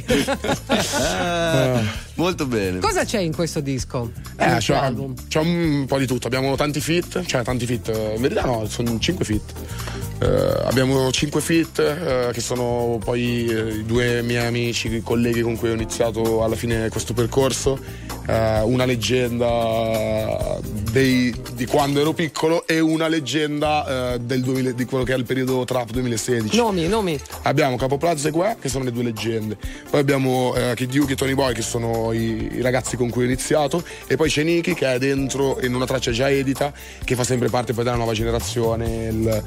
Speaker 22: Molto bene.
Speaker 1: Cosa c'è in questo disco?
Speaker 22: C'è un po' di tutto. Abbiamo tanti feat, in verità no, sono 5 feat. Abbiamo 5 feat che sono poi i 2 miei amici, colleghi con cui ho iniziato alla fine questo percorso, una leggenda di quando ero piccolo e una leggenda di quello che è il periodo trap 2016.
Speaker 1: Nomi.
Speaker 22: Abbiamo Capo Plaza e Gue, che sono le 2 leggende. Poi abbiamo Kid Yuki e Tony Boy, che sono i ragazzi con cui ho iniziato, e poi c'è Niki che è dentro in una traccia già edita che fa sempre parte poi della nuova generazione.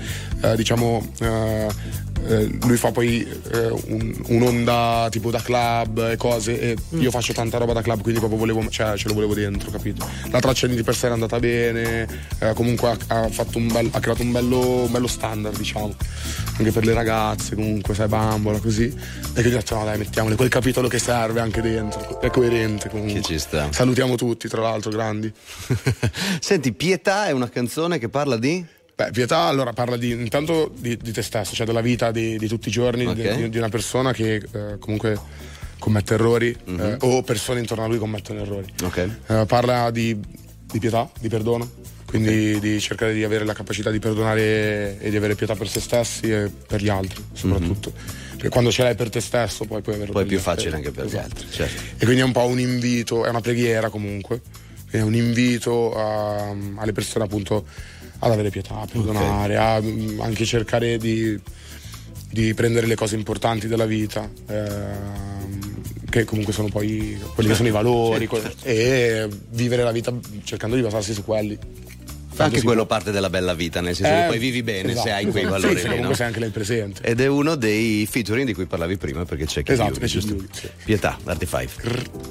Speaker 22: Lui fa poi un'onda tipo da club e cose, e io faccio tanta roba da club, quindi proprio ce lo volevo dentro, capito? La traccia di per sé era andata bene, comunque ha creato un bello standard, diciamo, anche per le ragazze, comunque sai, bambola così, e quindi ho detto no dai, mettiamole quel capitolo che serve anche dentro, è coerente comunque.
Speaker 2: Che ci sta.
Speaker 22: Salutiamo tutti, tra l'altro, grandi.
Speaker 2: Senti, Pietà è una canzone che parla di?
Speaker 22: Beh, Pietà allora parla intanto di te stesso, cioè della vita di tutti i giorni,
Speaker 2: okay.
Speaker 22: di una persona che comunque commette errori, o persone intorno a lui commettono errori.
Speaker 2: Okay.
Speaker 22: Parla di pietà, di perdono, quindi di cercare di avere la capacità di perdonare e di avere pietà per se stessi e per gli altri soprattutto. Perché quando ce l'hai per te stesso poi puoi averlo.
Speaker 2: Poi è più facile anche per gli altri. Certo.
Speaker 22: E quindi è un po' un invito, è una preghiera comunque, è un invito alle persone appunto ad avere pietà, a perdonare, a anche cercare di prendere le cose importanti della vita, che comunque sono poi quelli che sono i valori, e vivere la vita cercando di basarsi su quelli.
Speaker 2: Anche quello parte della bella vita, nel senso che poi vivi bene, esatto, se hai quei valori.
Speaker 22: Sì, comunque sei anche nel presente.
Speaker 2: Ed è uno dei featuring di cui parlavi prima, perché c'è Kid
Speaker 22: Yuki,
Speaker 2: giusto?
Speaker 22: Sì.
Speaker 2: Pietà, Artifive.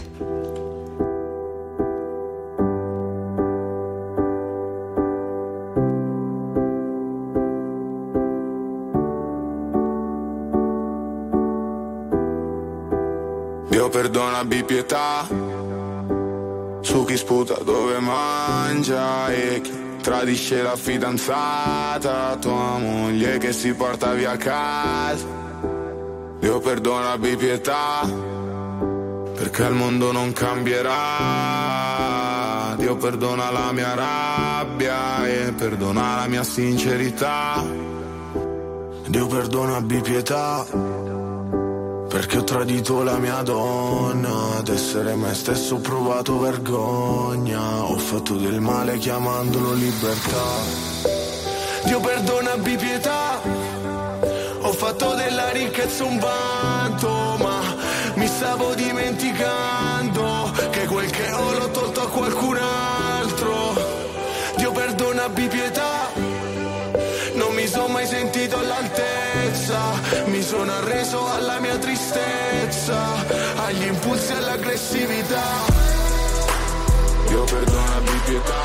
Speaker 4: Dio perdona, abbi pietà su chi sputa dove mangia e chi tradisce la fidanzata, tua moglie che si porta via a casa. Dio perdona, abbi pietà perché il mondo non cambierà. Dio perdona la mia rabbia e perdona la mia sincerità. Dio perdona, abbi pietà perché ho tradito la mia donna, ad essere me stesso ho provato vergogna, ho fatto del male chiamandolo libertà. Dio perdona, abbi pietà, ho fatto della ricchezza un vanto, ma mi stavo dimenticando che quel che ho l'ho tolto a qualcun altro. Dio perdona, abbi pietà, non mi sono mai sentito all'altezza, mi sono arreso alla mia tristezza, agli impulsi e all'aggressività. Dio perdona, abbi pietà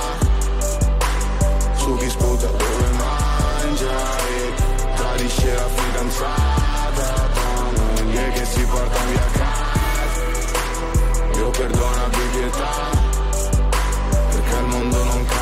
Speaker 4: su chi sputa dove mangia e tradisce la fidanzata, tua moglie che si porta via a casa. Dio perdona, abbi pietà perché il mondo non cambia.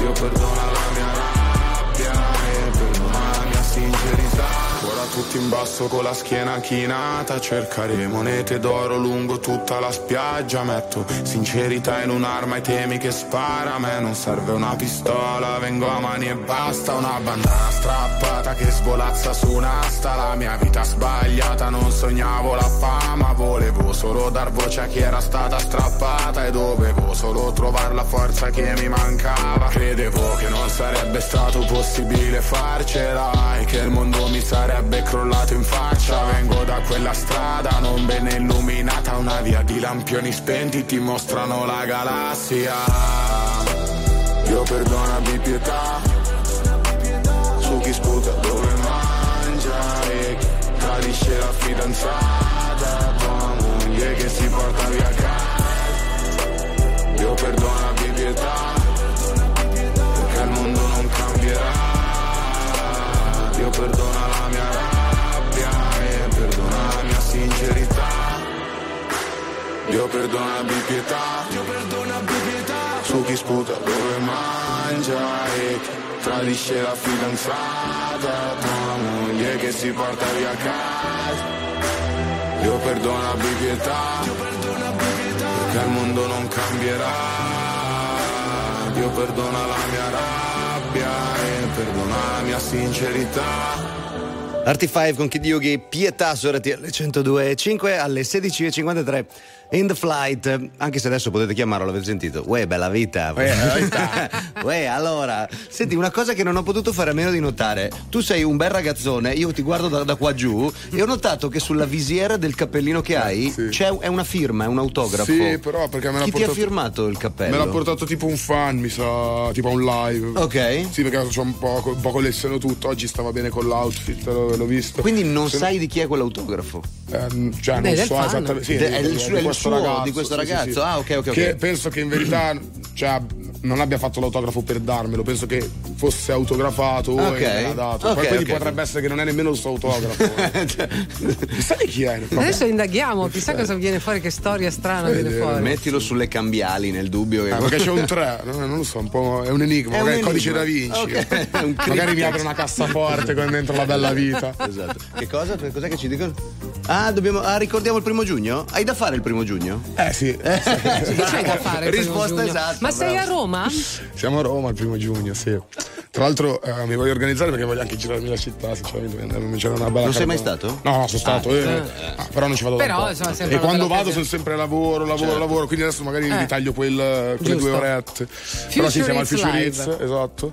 Speaker 4: Dio perdona la mia rabbia e perdona la mia sincerità. Ora tutti in basso con la schiena chinata a cercare monete d'oro lungo tutta la spiaggia. Metto sincerità in un'arma ai temi che spara. A me non serve una pistola, vengo a mani e basta. Una bandana strappata che svolazza su un'asta. La mia vita sbagliata, non sognavo la fama. Volevo solo dar voce a chi era stata strappata e dovevo solo trovare la forza che mi mancava. Credevo che non sarebbe stato possibile farcela e che il mondo mi sarebbe crollato in faccia. Vengo da quella strada non bene illuminata, una via di lampioni spenti ti mostrano la galassia. Dio perdona, abbi pietà su chi sputa dove mangia e chi tradisce la fidanzata, tua moglie che si porta via casa. Dio perdona, abbi pietà perché il mondo non cambierà. Dio perdona la mia rabbia e perdona la mia sincerità. Dio perdona, abbi pietà su chi sputa dove mangia e chi tradisce la fidanzata, tua moglie che si porta via casa. Dio perdona, abbi pietà perché il mondo non cambierà. Dio perdona la mia rabbia e perdona la mia sincerità.
Speaker 2: Artie5 con Kid Yugi, Pietà su RTL 102.5 alle 16.53 in the flight, anche se adesso potete chiamarlo, l'avete sentito? Uè, bella vita. Uè, allora, senti, una cosa che non ho potuto fare a meno di notare, tu sei un bel ragazzone, io ti guardo da qua giù e ho notato che sulla visiera del cappellino che hai è una firma, è un autografo.
Speaker 22: Sì, però perché me l'ha
Speaker 2: portato... Chi ti ha firmato il cappello?
Speaker 22: Me l'ha portato tipo un fan, mi sa, tipo a un live.
Speaker 2: Ok.
Speaker 22: Sì, perché c'ho un po' colleziono tutto, oggi stava bene con l'outfit, l'ho visto.
Speaker 2: Quindi non sai di chi è quell'autografo?
Speaker 22: Cioè, non so esattamente. Sì,
Speaker 2: è il suo ragazzo, di questo ragazzo. Sì. Ah, ok.
Speaker 22: Che penso che in verità, cioè, non abbia fatto l'autografo per darmelo, penso che fosse autografato e me l'ha dato. Quindi potrebbe essere che non è nemmeno il suo autografo. Chissà di chi è.
Speaker 1: Adesso indaghiamo, chissà cosa viene fuori, che storia strana viene fuori.
Speaker 2: Mettilo sulle cambiali nel dubbio. Che
Speaker 22: perché c'è un 3, non lo so, un po', è un enigma, magari il codice da Vinci. Okay. Magari mi apre una cassaforte con dentro la bella vita.
Speaker 2: Esatto. Che cosa? Cos'è che ci dicono? Ricordiamo il 1° giugno? Hai da fare il 1° giugno?
Speaker 22: Sì.
Speaker 1: Che c'hai da fare?
Speaker 2: Risposta esatta.
Speaker 1: Ma sei a Roma?
Speaker 22: Siamo a Roma il 1° giugno, sì. Tra l'altro mi voglio organizzare perché voglio anche girarmi la città, sinceramente. C'era una bella
Speaker 2: non sei mai stato?
Speaker 22: No, sono stato. Però non ci vado
Speaker 1: però,
Speaker 22: da un po'. E quando vado sono sempre lavoro, quindi adesso magari vi taglio quelle 2 orette. Però sì, siamo al Future Hits, esatto.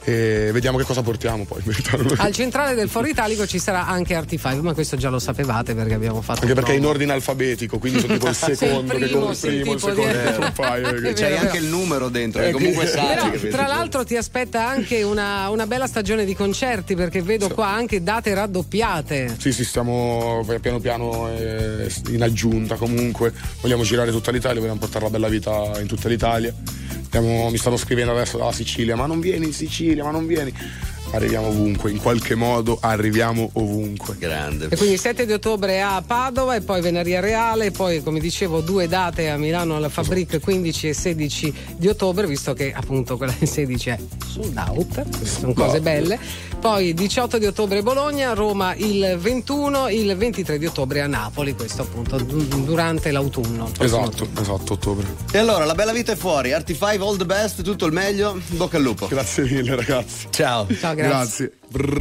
Speaker 22: E vediamo che cosa portiamo poi.
Speaker 1: Al centrale del Foro Italico ci sarà anche Artie5, ma questo già lo sapevate perché abbiamo fatto
Speaker 22: anche perché è in ordine alfabetico, quindi sono tipo il secondo che compri primo, il secondo che compare.
Speaker 2: C'hai anche il numero dentro, che comunque sai.
Speaker 1: Tra l'altro ti aspetta anche una bella stagione di concerti, perché vedo qua anche date raddoppiate.
Speaker 22: Sì, stiamo piano piano in aggiunta, comunque vogliamo girare tutta l'Italia, vogliamo portare la bella vita in tutta l'Italia. Mi stanno scrivendo adesso dalla Sicilia, ma non vieni in Sicilia, ma non vieni. Arriviamo ovunque, in qualche modo arriviamo ovunque.
Speaker 2: Grande.
Speaker 1: E quindi 7 di ottobre a Padova e poi Venaria Reale, e poi come dicevo 2 date a Milano alla Fabric, 15 e 16 di ottobre, visto che appunto quella del 16 è sold out, sono cose belle. Poi 18 di ottobre Bologna, Roma il 21, il 23 di ottobre a Napoli, questo appunto durante l'autunno.
Speaker 22: Esatto, ottobre.
Speaker 2: E allora la bella vita è fuori, Artie5 all the best, tutto il meglio, bocca al lupo.
Speaker 22: Grazie mille ragazzi.
Speaker 2: Ciao.
Speaker 22: Grazie.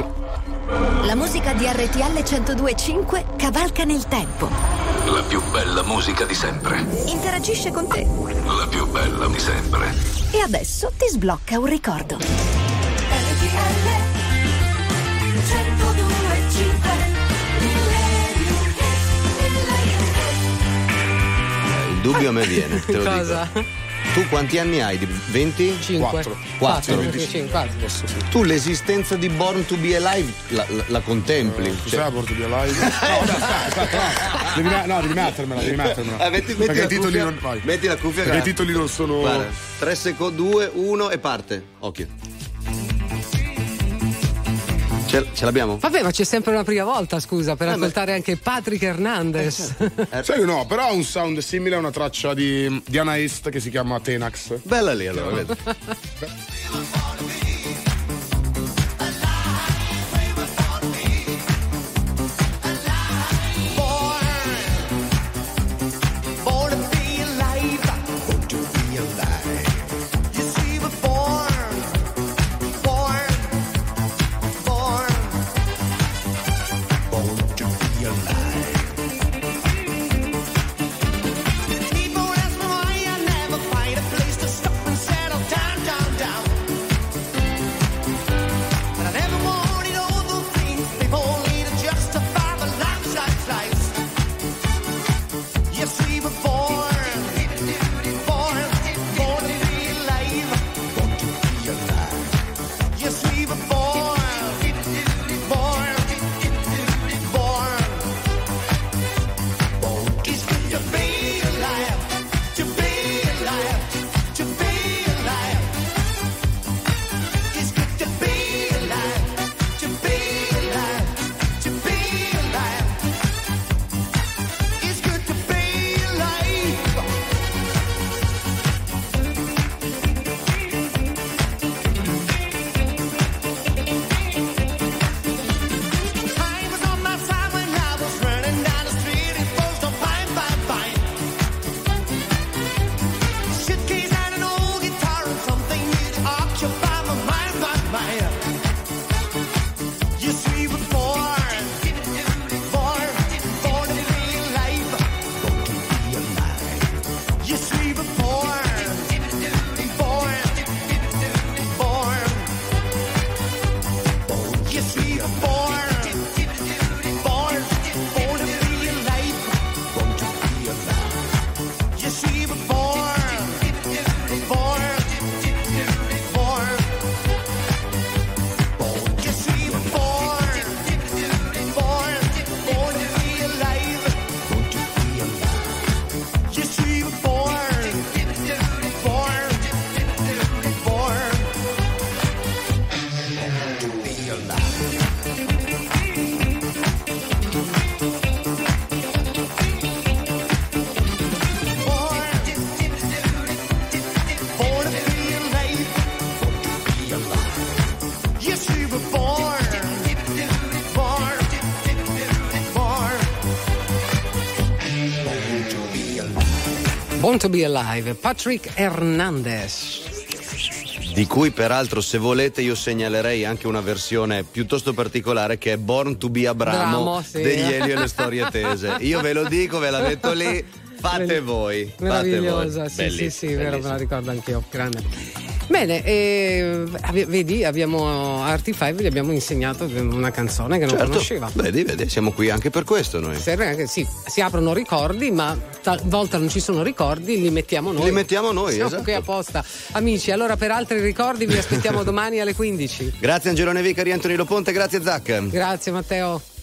Speaker 7: La musica di RTL 102.5 cavalca nel tempo.
Speaker 9: La più bella musica di sempre.
Speaker 7: Interagisce con te.
Speaker 9: La più bella di sempre.
Speaker 7: E adesso ti sblocca un ricordo. RTL 102.5.
Speaker 2: Il dubbio a me viene, te lo
Speaker 1: cosa?
Speaker 2: Dico. Tu quanti anni hai? 20? 4. Tu l'esistenza di Born to be Alive la contempli?
Speaker 22: Cos'è Born to be Alive? Devi mettermela.
Speaker 2: Metti la cuffia.
Speaker 22: Perché i titoli non sono.
Speaker 2: Guarda, 3 secondi, 2, 1 e parte. Occhio. Ce l'abbiamo?
Speaker 1: Vabbè, ma c'è sempre una prima volta, scusa, per ascoltare anche Patrick Hernandez.
Speaker 22: Sai, no, però ha un sound simile a una traccia di Diana East che si chiama Tenax.
Speaker 2: Bella lì, allora, vedi.
Speaker 1: Born to be Alive, Patrick Hernandez.
Speaker 2: Di cui peraltro, se volete, io segnalerei anche una versione piuttosto particolare che è Born to be Abramo, sì, degli Elio e le storie tese. Io ve lo dico, ve la metto lì, fate voi.
Speaker 1: Meravigliosa,
Speaker 2: fate voi.
Speaker 1: sì, vero, me la ricordo anch'io. Grande. Bene, vedi, abbiamo Artie 5, gli abbiamo insegnato una canzone che non conosceva.
Speaker 2: Vedi, siamo qui anche per questo noi.
Speaker 1: Serve anche, sì, si aprono ricordi, ma talvolta non ci sono ricordi, li mettiamo noi. Siamo
Speaker 2: esatto.
Speaker 1: Qui apposta. Amici, allora per altri ricordi vi aspettiamo domani alle 15.
Speaker 2: Grazie Angelone Vicari, Antonino Ponte, grazie Zac.
Speaker 1: Grazie Matteo.